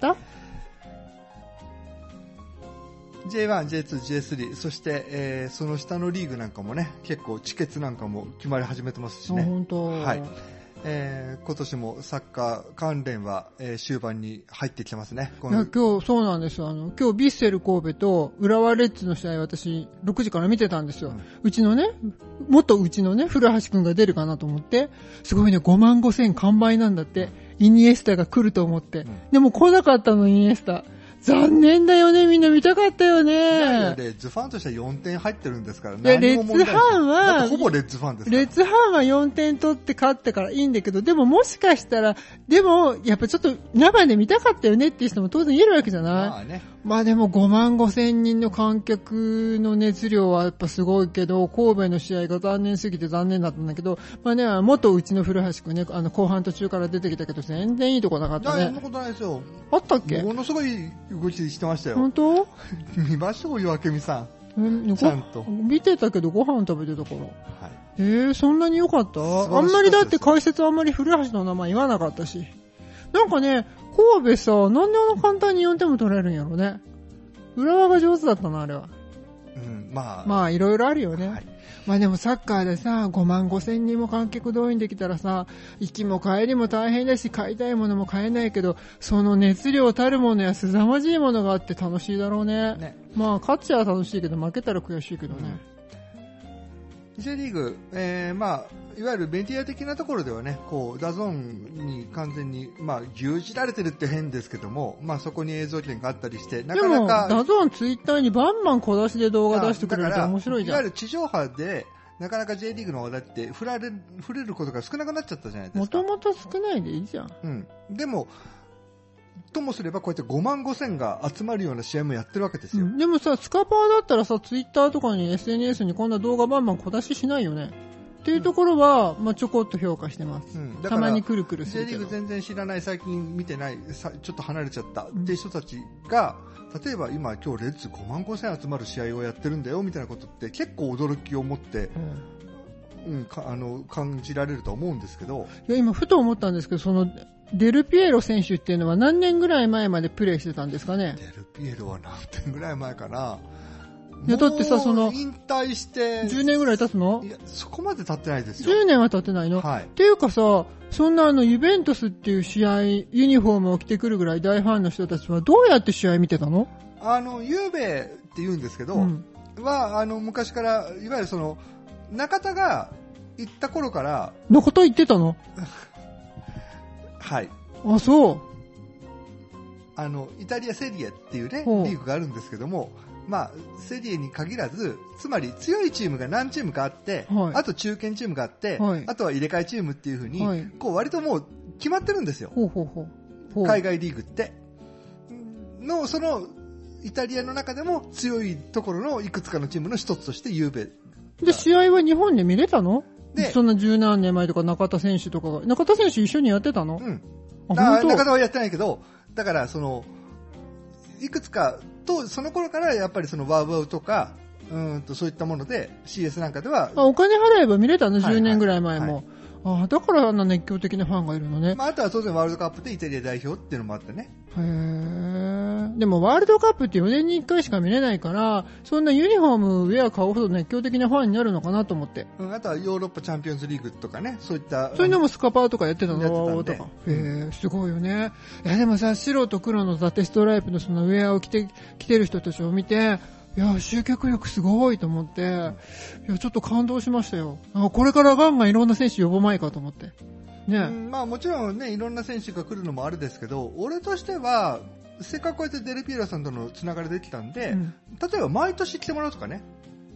ジェイワン、ジェイツー、ジェイスリー、そして、えー、その下のリーグなんかもね、結構チケツなんかも決まり始めてますしね。 本当。 はい。えー、今年もサッカー関連は、えー、終盤に入ってきてますね。 いや今日そうなんですよ。あの今日ヴィッセル神戸と浦和レッズの試合私ろくじから見てたんですよ。うん、うちのね、元うちのね古橋くんが出るかなと思って、すごいねごまんごせん完売なんだって。イニエスタが来ると思って、うん、でも来なかったのイニエスタ。残念だよね、みんな見たかったよね。いやいや、レッズファンとしてはよんてん入ってるんですからね。 いや、レッズファンは、 ほぼレッズファンですから。 レッズファンはよんてん取って勝ったからいいんだけど、でももしかしたら、でも、やっぱちょっと生で見たかったよねっていう人も当然いるわけじゃない？まあね。まあでもごまんごせんにんの観客の熱量はやっぱすごいけど、神戸の試合が残念すぎて残念だったんだけど、まあね、元うちの古橋くんね、あの後半途中から出てきたけど、全然いいとこなかったね。 いや、そんなことないですよ。 あったっけ？ ものすごい動きしてましたよ。 本当？ 見ましょうよ、明美さん。ちゃんと。 見てたけどご飯食べてたから。はい。えー、そんなに良かった？ あんまりだって解説あんまり古橋の名前言わなかったし。なんかね、神戸さ、なんであの簡単によんてんも取られるんやろね。浦和が上手だったな、あれは。 うん、まあ。 まあ、いろいろあるよね。はい。まあでもサッカーでさ、ごまんごせんにんも観客動員できたらさ、行きも帰りも大変だし、買いたいものも買えないけど、その熱量たるものや凄まじいものがあって楽しいだろうね。ね。まあ、勝っちゃ楽しいけど、負けたら悔しいけどね。 うん、J リーグ、えー、まあ、いわゆるメディア的なところではね、こう、ダゾーンに完全に、まあ、牛耳られてるって変ですけども、まあそこに映像権があったりして、なかなか。 でも、ダゾーンツイッターにバンバン小出しで動画出してくれると面白いじゃん。 いわゆる地上波で、なかなか J リーグの話題って触られ、触れることが少なくなっちゃったじゃないですか。 もともと少ないでいいじゃん。 うん。でも、ともすればこうやってごまんごせんが集まるような試合もやってるわけですよ。 うん、でもさ、スカパーだったらさ、ツイッターとかに エスエヌエス にこんな動画バンバン小出ししないよね。っていうところは、まあ、ちょこっと評価してます。うん、たまにくるくるするけど。 J リーグ全然知らない、最近見てない、ちょっと離れちゃったっていう人たちが、うん、例えば今今日レッズごまんごせん集まる試合をやってるんだよみたいなことって結構驚きを持って、うんうん、かあの感じられると思うんですけど。 いや今ふと思ったんですけど、そのデルピエロ選手っていうのは何年ぐらい前までプレーしてたんですかね。 デルピエロは何年ぐらい前かな。 いやだってさ、その引退してじゅうねんぐらい経つの？ いやそこまで経ってないですよ。 じゅうねんは経ってないの。はい。っていうかさ、そんなあのユベントスっていう試合ユニフォームを着てくるぐらい大ファンの人たちはどうやって試合見てたの？ あのユーベって言うんですけど、うん、はあの昔からいわゆるその中田が行った頃から中田行ってたの？ はい。 あ、そう。 あのイタリアセリエっていうねリーグがあるんですけども。まあ、セリエに限らず、つまり強いチームが何チームかあって、はい、あと中堅チームがあって、はい、あとは入れ替えチームっていう風に、はい、こう割ともう決まってるんですよ。 ほうほうほうほう海外リーグって。の、その、イタリアの中でも強いところのいくつかのチームの一つとしてユーベ。 で、試合は日本で見れたの？で、そんな十何年前とか中田選手とかが、中田選手一緒にやってたの？ うん。あ、中田はやってないけど、だからその、いくつか、とその頃からやっぱりそのワウワウとかうんとそういったもので シーエス なんかではあお金払えば見れたの、じゅうねんぐらい前も、はいはい、あだからあんな熱狂的なファンがいるのね、 まあ、あとは当然ワールドカップでイタリア代表っていうのもあってね。 へー。でもワールドカップってよねんにいっかいしか見れないからそんなユニフォームウェア買うほど熱狂的なファンになるのかなと思って、 うん、あとはヨーロッパチャンピオンズリーグとかね、そういったそういうのもスカパーとかやってたのやってたんで、へーすごいよね。いやでもさ白と黒のザテストライプのそのウェアを着て着てる人たちを見ていや集客力すごいと思って、いやちょっと感動しましたよ。あこれからガンガンいろんな選手呼ぼまいかと思ってね、 うん、まあもちろんねいろんな選手が来るのもあるですけど、俺としてはせっかくこうやってデルピエロさんとのつながりできたんで、うん、例えば毎年来てもらうとかね、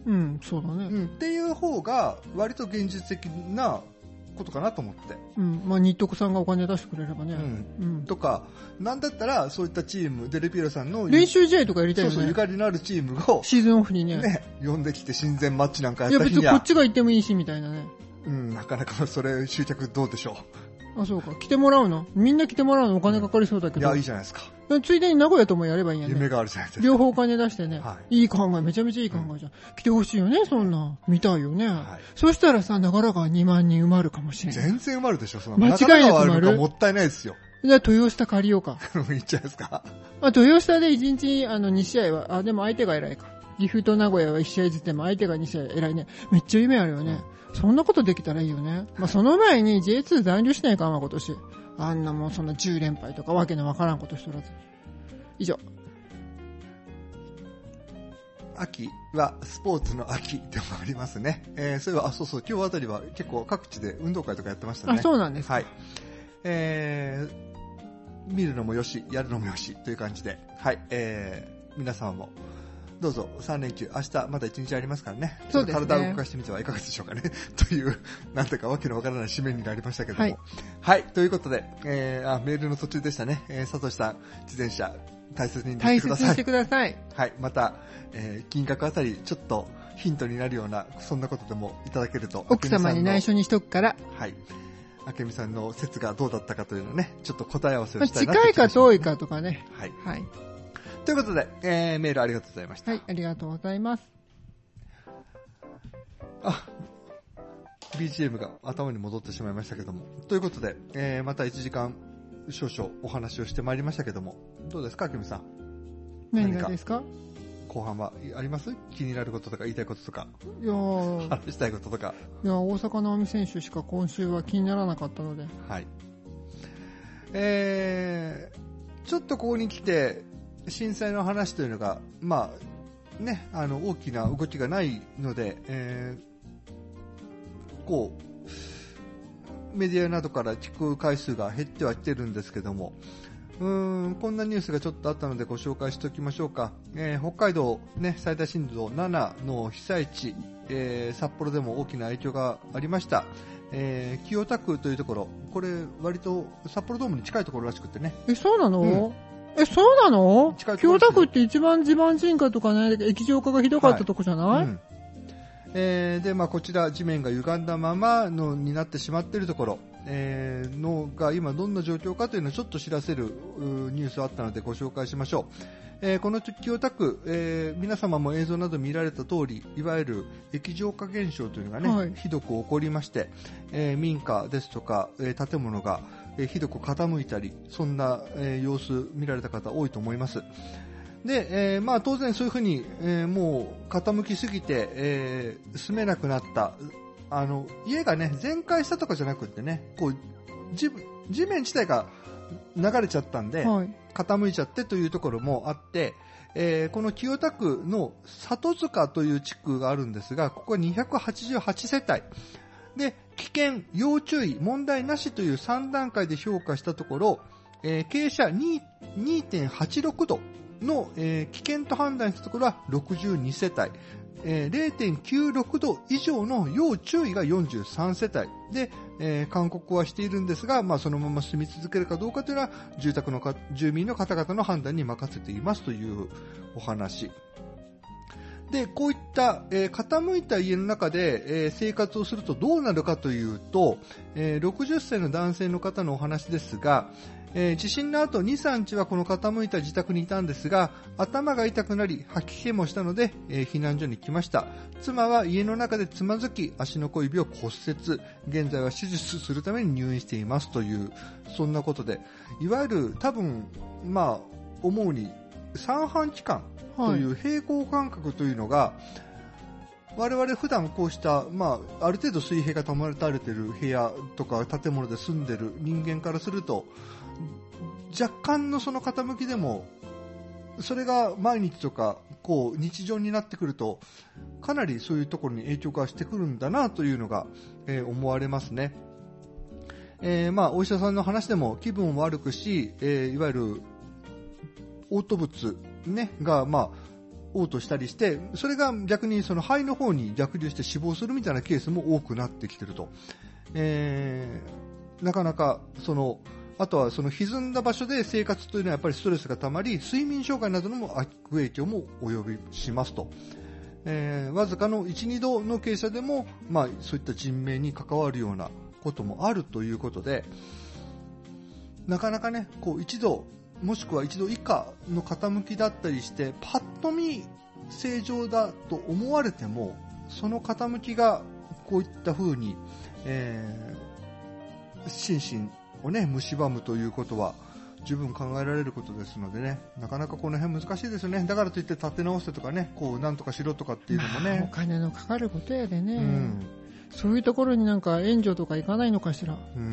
うん、そうだね。 うん、っていう方が割と現実的なことかなと思って。 うん、まあ日徳さんがお金出してくれればね。 うん。うん、とか、なんだったらそういったチーム、デルピエロさんの練習試合とかやりたいよね。 そうそう、ゆかりのあるチームをシーズンオフにね。 ね、呼んできて親善マッチなんかやっいやた日には。 別にこっちが行ってもいいしみたいなね。 うん、なかなかそれ執着どうでしょう。あ、そうか。来てもらうの？みんな来てもらうのお金かかりそうだけど。 いや、いいじゃないですか。 ついでに名古屋ともやればいいんやね。 夢があるじゃないですか。 両方お金出してね。 はい。 いい考え、めちゃめちゃいい考えじゃん。うん、来てほしいよね、そんな。見たいよね。はい。そしたらさ、長良川にまんにん埋まるかもしれない。 全然埋まるでしょ、その間違いなく埋まる。 もったいないですよ。 じゃあ、豊下借りようか。 いっちゃいますか。 あ、豊下でいちにち、あの、に試合は、あ、でも相手が偉いか。岐阜と名古屋はいち試合ずつでも相手がに試合偉いね。めっちゃ夢あるよね。うん、そんなことできたらいいよね。まあ、その前に ジェイツー 残留しないかんわ、今年。あんなもん、そんなじゅう連敗とかわけのわからんことしとらず。以上。 秋はスポーツの秋でもありますね。えー、そういえば、あ、そうそう、今日あたりは結構各地で運動会とかやってましたね。 あ、そうなんですか。 はい。えー、見るのもよし、やるのもよしという感じで、はい、えー、皆様もどうぞさん連休、明日まだいちにちありますからね。 そうですね。 体を動かしてみてはいかがでしょうかね。という、なんていうかわけのわからない締めになりましたけども。 はい。 はい、ということで、えー、あ、メールの途中でしたね。えー、さとしさん、自転車、大切にしてください。 大切にしてください。 はい、また、えー、金額あたりちょっとヒントになるような、そんなことでもいただけると。 奥様に内緒にしとくから。 はい。あけみさんの説がどうだったかというのをね、ちょっと答え合わせをしたいなと、 近いか遠いかとかね。 はい。 はい。 ということで、えー、メールありがとうございました。 はい、ありがとうございます。 あ、ビージーエム が頭に戻ってしまいましたけども。ということで、えー、またいちじかん少々お話をしてまいりましたけども、どうですか、あけみさん。 何がですか？ 後半はあります？気になることとか言いたいこととか。 いやー。 話したいこととか。 いや、大坂なおみ選手しか今週は気にならなかったので。 はい。えー、ちょっとここに来て、震災の話というのが、まあ、ね、あの、大きな動きがないので、えー、こう、メディアなどから聞く回数が減ってはきてるんですけども、うーん、こんなニュースがちょっとあったのでご紹介しておきましょうか。えー、北海道、ね、最大震度ななの被災地、えー、札幌でも大きな影響がありました。えー、清田区というところ、これ割と札幌ドームに近いところらしくてね。 え、そうなの？うんえ、そうなの？清田区って一番地盤沈下とかね、液状化がひどかったとこじゃない？はい、うん、 えー、で、まあ、こちら地面が歪んだままのになってしまっているところ、えー、のが今どんな状況かというのをちょっと知らせるニュースがあったのでご紹介しましょう。えー、この清田区、えー、皆様も映像など見られた通り、いわゆる液状化現象というのがね、はい、ひどく起こりまして、えー、民家ですとか、えー、建物がえー、ひどく傾いたり、そんな、えー、様子見られた方多いと思います。で、えー、まあ当然そういうふうに、えー、もう傾きすぎて、えー、住めなくなった、あの、家がね、全壊したとかじゃなくってね、こう、地、地面自体が流れちゃったんで、はい、傾いちゃってというところもあって、えー、この清田区の里塚という地区があるんですが、ここはにひゃくはちじゅうはちせたい。で、危険、要注意、問題なしというさん段階で評価したところ、えー、傾斜 にてんはちろくどの、えー、危険と判断したところはろくじゅうにせたい、えー、れいてんきゅうろくど以上の要注意がよんじゅうさんせたいで、えー、勧告はしているんですが、まあ、そのまま住み続けるかどうかというのは住宅のか住民の方々の判断に任せていますというお話。で、こういった、えー、傾いた家の中で、えー、生活をするとどうなるかというと、えー、ろくじゅっさいの男性の方のお話ですが、えー、地震の後に、さんにちはこの傾いた自宅にいたんですが、頭が痛くなり吐き気もしたので、えー、避難所に来ました。妻は家の中でつまずき、足の小指を骨折、現在は手術するために入院していますという、そんなことで、いわゆる多分、まあ、思うに三半規管という平行感覚というのが、はい、我々普段こうした、まあ、ある程度水平が保たれている部屋とか建物で住んでいる人間からすると、若干のその傾きでも、それが毎日とか、こう、日常になってくると、かなりそういうところに影響がしてくるんだなというのが、えー、思われますね。えー、まあ、お医者さんの話でも気分を悪くし、えー、いわゆる、嘔吐物ね、が、まあ、 おうとしたりして、それが逆にその肺の方に逆流して死亡するみたいなケースも多くなってきていると。えー、なかなかそのあとはその歪んだ場所で生活というのはやっぱりストレスがたまり、睡眠障害などのも悪影響も及びしますと。えー、わずかのいち、にどの傾斜でも、まあ、そういった人命に関わるようなこともあるということで、なかなかね、こういちどもしくはいちど以下の傾きだったりして、パッと見正常だと思われても、その傾きがこういった風に、えー、心身をね、蝕むということは十分考えられることですのでね、なかなかこの辺難しいですよね。だからといって立て直せとかね、こうなんとかしろとかっていうのもね、 まあ、お金のかかることやでね、 うん、 そういうところになんか援助とかいかないのかしら。 うん、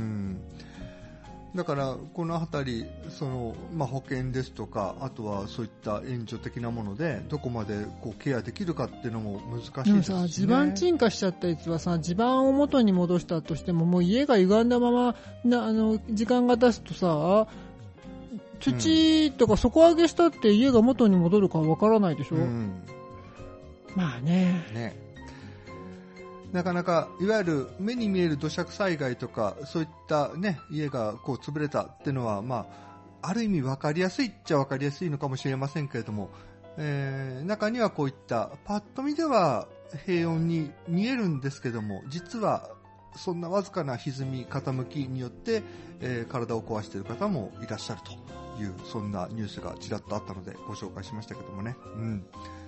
だからこのあたりその、まあ、保険ですとか、あとはそういった援助的なものでどこまでこうケアできるかっていうのも難しいですしね。 でもさ、地盤沈下しちゃったやつはさ、地盤を元に戻したとしても、もう家が歪んだままな、あの時間が経つとさ、土とか底上げしたって家が元に戻るかわからないでしょ、うん、まあねね、なかなかいわゆる目に見える土砂災害とかそういった、ね、家がこう潰れたっていうのは、まあ、ある意味分かりやすいっちゃ分かりやすいのかもしれませんけれども、えー、中にはこういったパッと見では平穏に見えるんですけども、実はそんなわずかな歪み傾きによって、えー、体を壊している方もいらっしゃるという、そんなニュースがちらっとあったのでご紹介しましたけどもね、うん、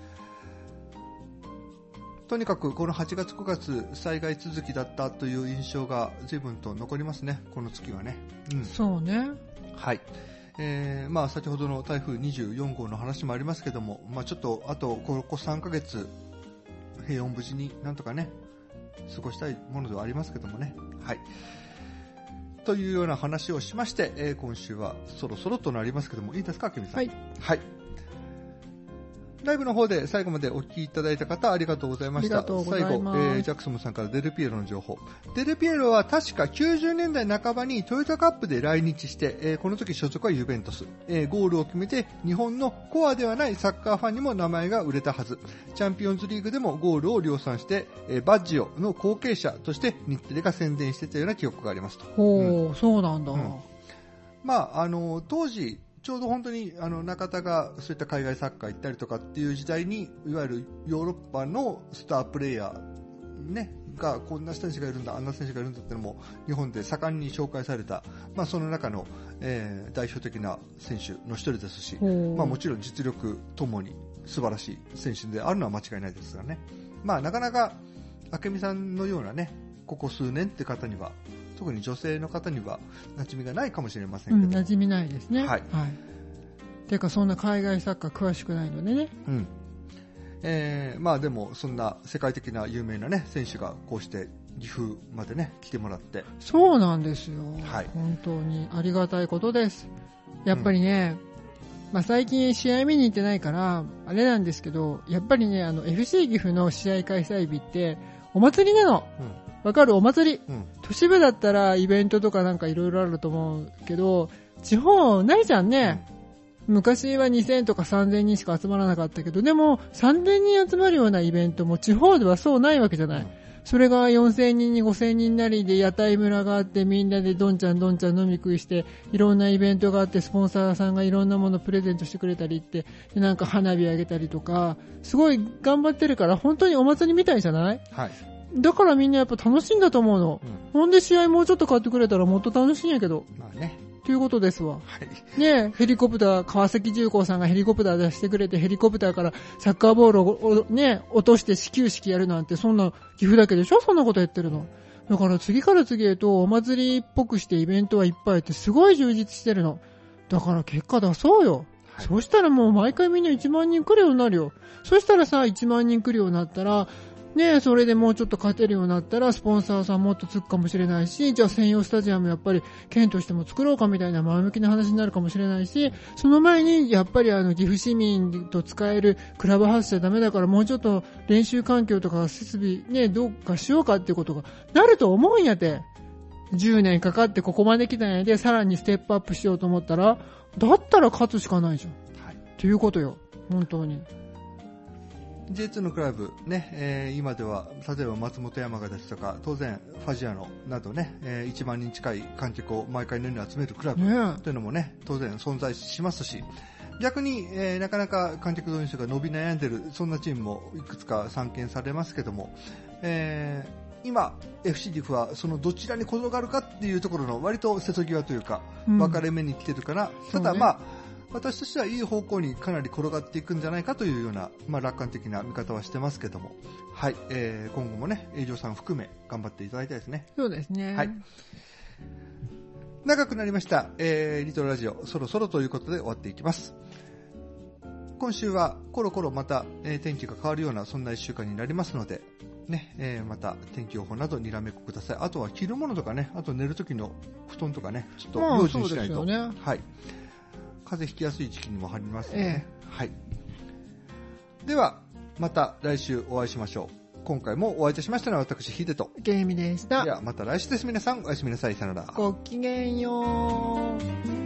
とにかくこのはちがつくがつ災害続きだったという印象が随分と残りますね、この月はね、うん、 そうね、 はい、えーまあ、先ほどの台風にじゅうよんごうの話もありますけども、まあ、ちょっとあとここさんかげつ平穏無事になんとかね過ごしたいものではありますけどもね、はい、というような話をしまして、えー、今週はそろそろとなりますけども、いいですか、ケミさん。 はい、 はい、ライブの方で最後までお聞きいただいた方ありがとうございました。最後、えー、ジャクソムさんからデルピエロの情報。デルピエロは確かきゅうじゅうねんだいなかばにトヨタカップで来日して、えー、この時所属はユベントス、えー、ゴールを決めて日本のコアではないサッカーファンにも名前が売れたはず。チャンピオンズリーグでもゴールを量産して、えー、バッジオの後継者として日テレが宣伝していたような記憶がありますと。 ほう、うん、そうなんだ、うん、 まあ、あの当時ちょうど本当にあの中田がそういった海外サッカー行ったりとかっていう時代に、いわゆるヨーロッパのスタープレイヤー、ね、がこんな選手がいるんだ、あんな選手がいるんだっていうのも日本で盛んに紹介された、まあ、その中の、えー、代表的な選手の一人ですし、まあ、もちろん実力ともに素晴らしい選手であるのは間違いないですがね、まあ、なかなか明美さんのようなね、ここ数年って方には特に女性の方には馴染みがないかもしれませんけど、 うん、馴染みないですね。 はい。 はい。てかそんな海外サッカー詳しくないのでね。 うん。えー、まあでもそんな世界的な有名なね選手がこうして岐阜までね来てもらって。 そうなんですよ。 はい。 本当にありがたいことです。やっぱりね、うん、まあ最近試合見に行ってないからあれなんですけど、やっぱりねあの エフシー 岐阜の試合開催日ってお祭りなの。うん、わかる？お祭り、うん、都市部だったらイベントとかなんかいろいろあると思うけど、地方ないじゃんね、うん、昔はにせんとかさんぜんにんしか集まらなかったけど、でもさんぜんにん集まるようなイベントも地方ではそうないわけじゃない、うん、それがよんせんにんにごせんにんなりで屋台村があって、みんなでどんちゃんどんちゃん飲み食いして、いろんなイベントがあって、スポンサーさんがいろんなものプレゼントしてくれたりって、でなんか花火あげたりとかすごい頑張ってるから、本当にお祭りみたいじゃない？ はい。 だからみんなやっぱ楽しいんだと思うの、うん、ほんで試合もうちょっと買ってくれたらもっと楽しいんやけど、 まあね、 ということですわ、 はい、 ね、ヘリコプター、川崎重工さんがヘリコプター出してくれて、ヘリコプターからサッカーボールを、ね、落として始球式やるなんて、そんな岐阜だけでしょ、そんなことやってるの。だから次から次へとお祭りっぽくしてイベントはいっぱいあって、すごい充実してるの。だから結果出そうよ、はい、そうしたらもう毎回みんないちまんにん来るようになるよ。そしたらさ、いちまんにん来るようになったらねえ、それでもうちょっと勝てるようになったらスポンサーさんもっとつくかもしれないし、じゃあ専用スタジアムやっぱり県としても作ろうかみたいな前向きな話になるかもしれないし、その前にやっぱりあの岐阜市民と使えるクラブハウスじゃダメだから、もうちょっと練習環境とか設備ねどうかしようかっていうことがなると思うんやて。じゅうねんかかってここまで来たんやで、さらにステップアップしようと思ったら、だったら勝つしかないじゃん、はい、ということよ、本当に。 ジェイツー のクラブ、ねえー、今では例えば松本山雅ですとか当然ファジアノなどね、えー、いちまんにん近い観客を毎回のように集めるクラブというのもね当然存在しますし、逆に、えー、なかなか観客動員数が伸び悩んでるそんなチームもいくつか散見されますけども、えー、今 エフシー ディフはそのどちらに転がるかっていうところの割と瀬戸際というか分かれ目に来てるから、うん、ただまあ私としてはいい方向にかなり転がっていくんじゃないかというような、まあ、楽観的な見方はしてますけども、はい、えー、今後もね、営業さん含め頑張っていただきたいですね。 そうですね。 はい。長くなりました、えー、リトルラジオ、そろそろということで終わっていきます。今週はコロコロまた、えー、天気が変わるようなそんないっしゅうかんになりますので、ね、えー、また天気予報などにらめっこください。あとは着るものとかね、あと寝る時の布団とかね、ちょっと用心しないと。 まあ、そうですよね。 はい。風邪ひきやすい時期にも入りますので、 ええ、 はい。ではまた来週お会いしましょう。今回もお会いいたしましたのは私ヒデとゲイミでした。 ではまた来週です。皆さんおやすみなさい。さよなら。 ごきげんよう。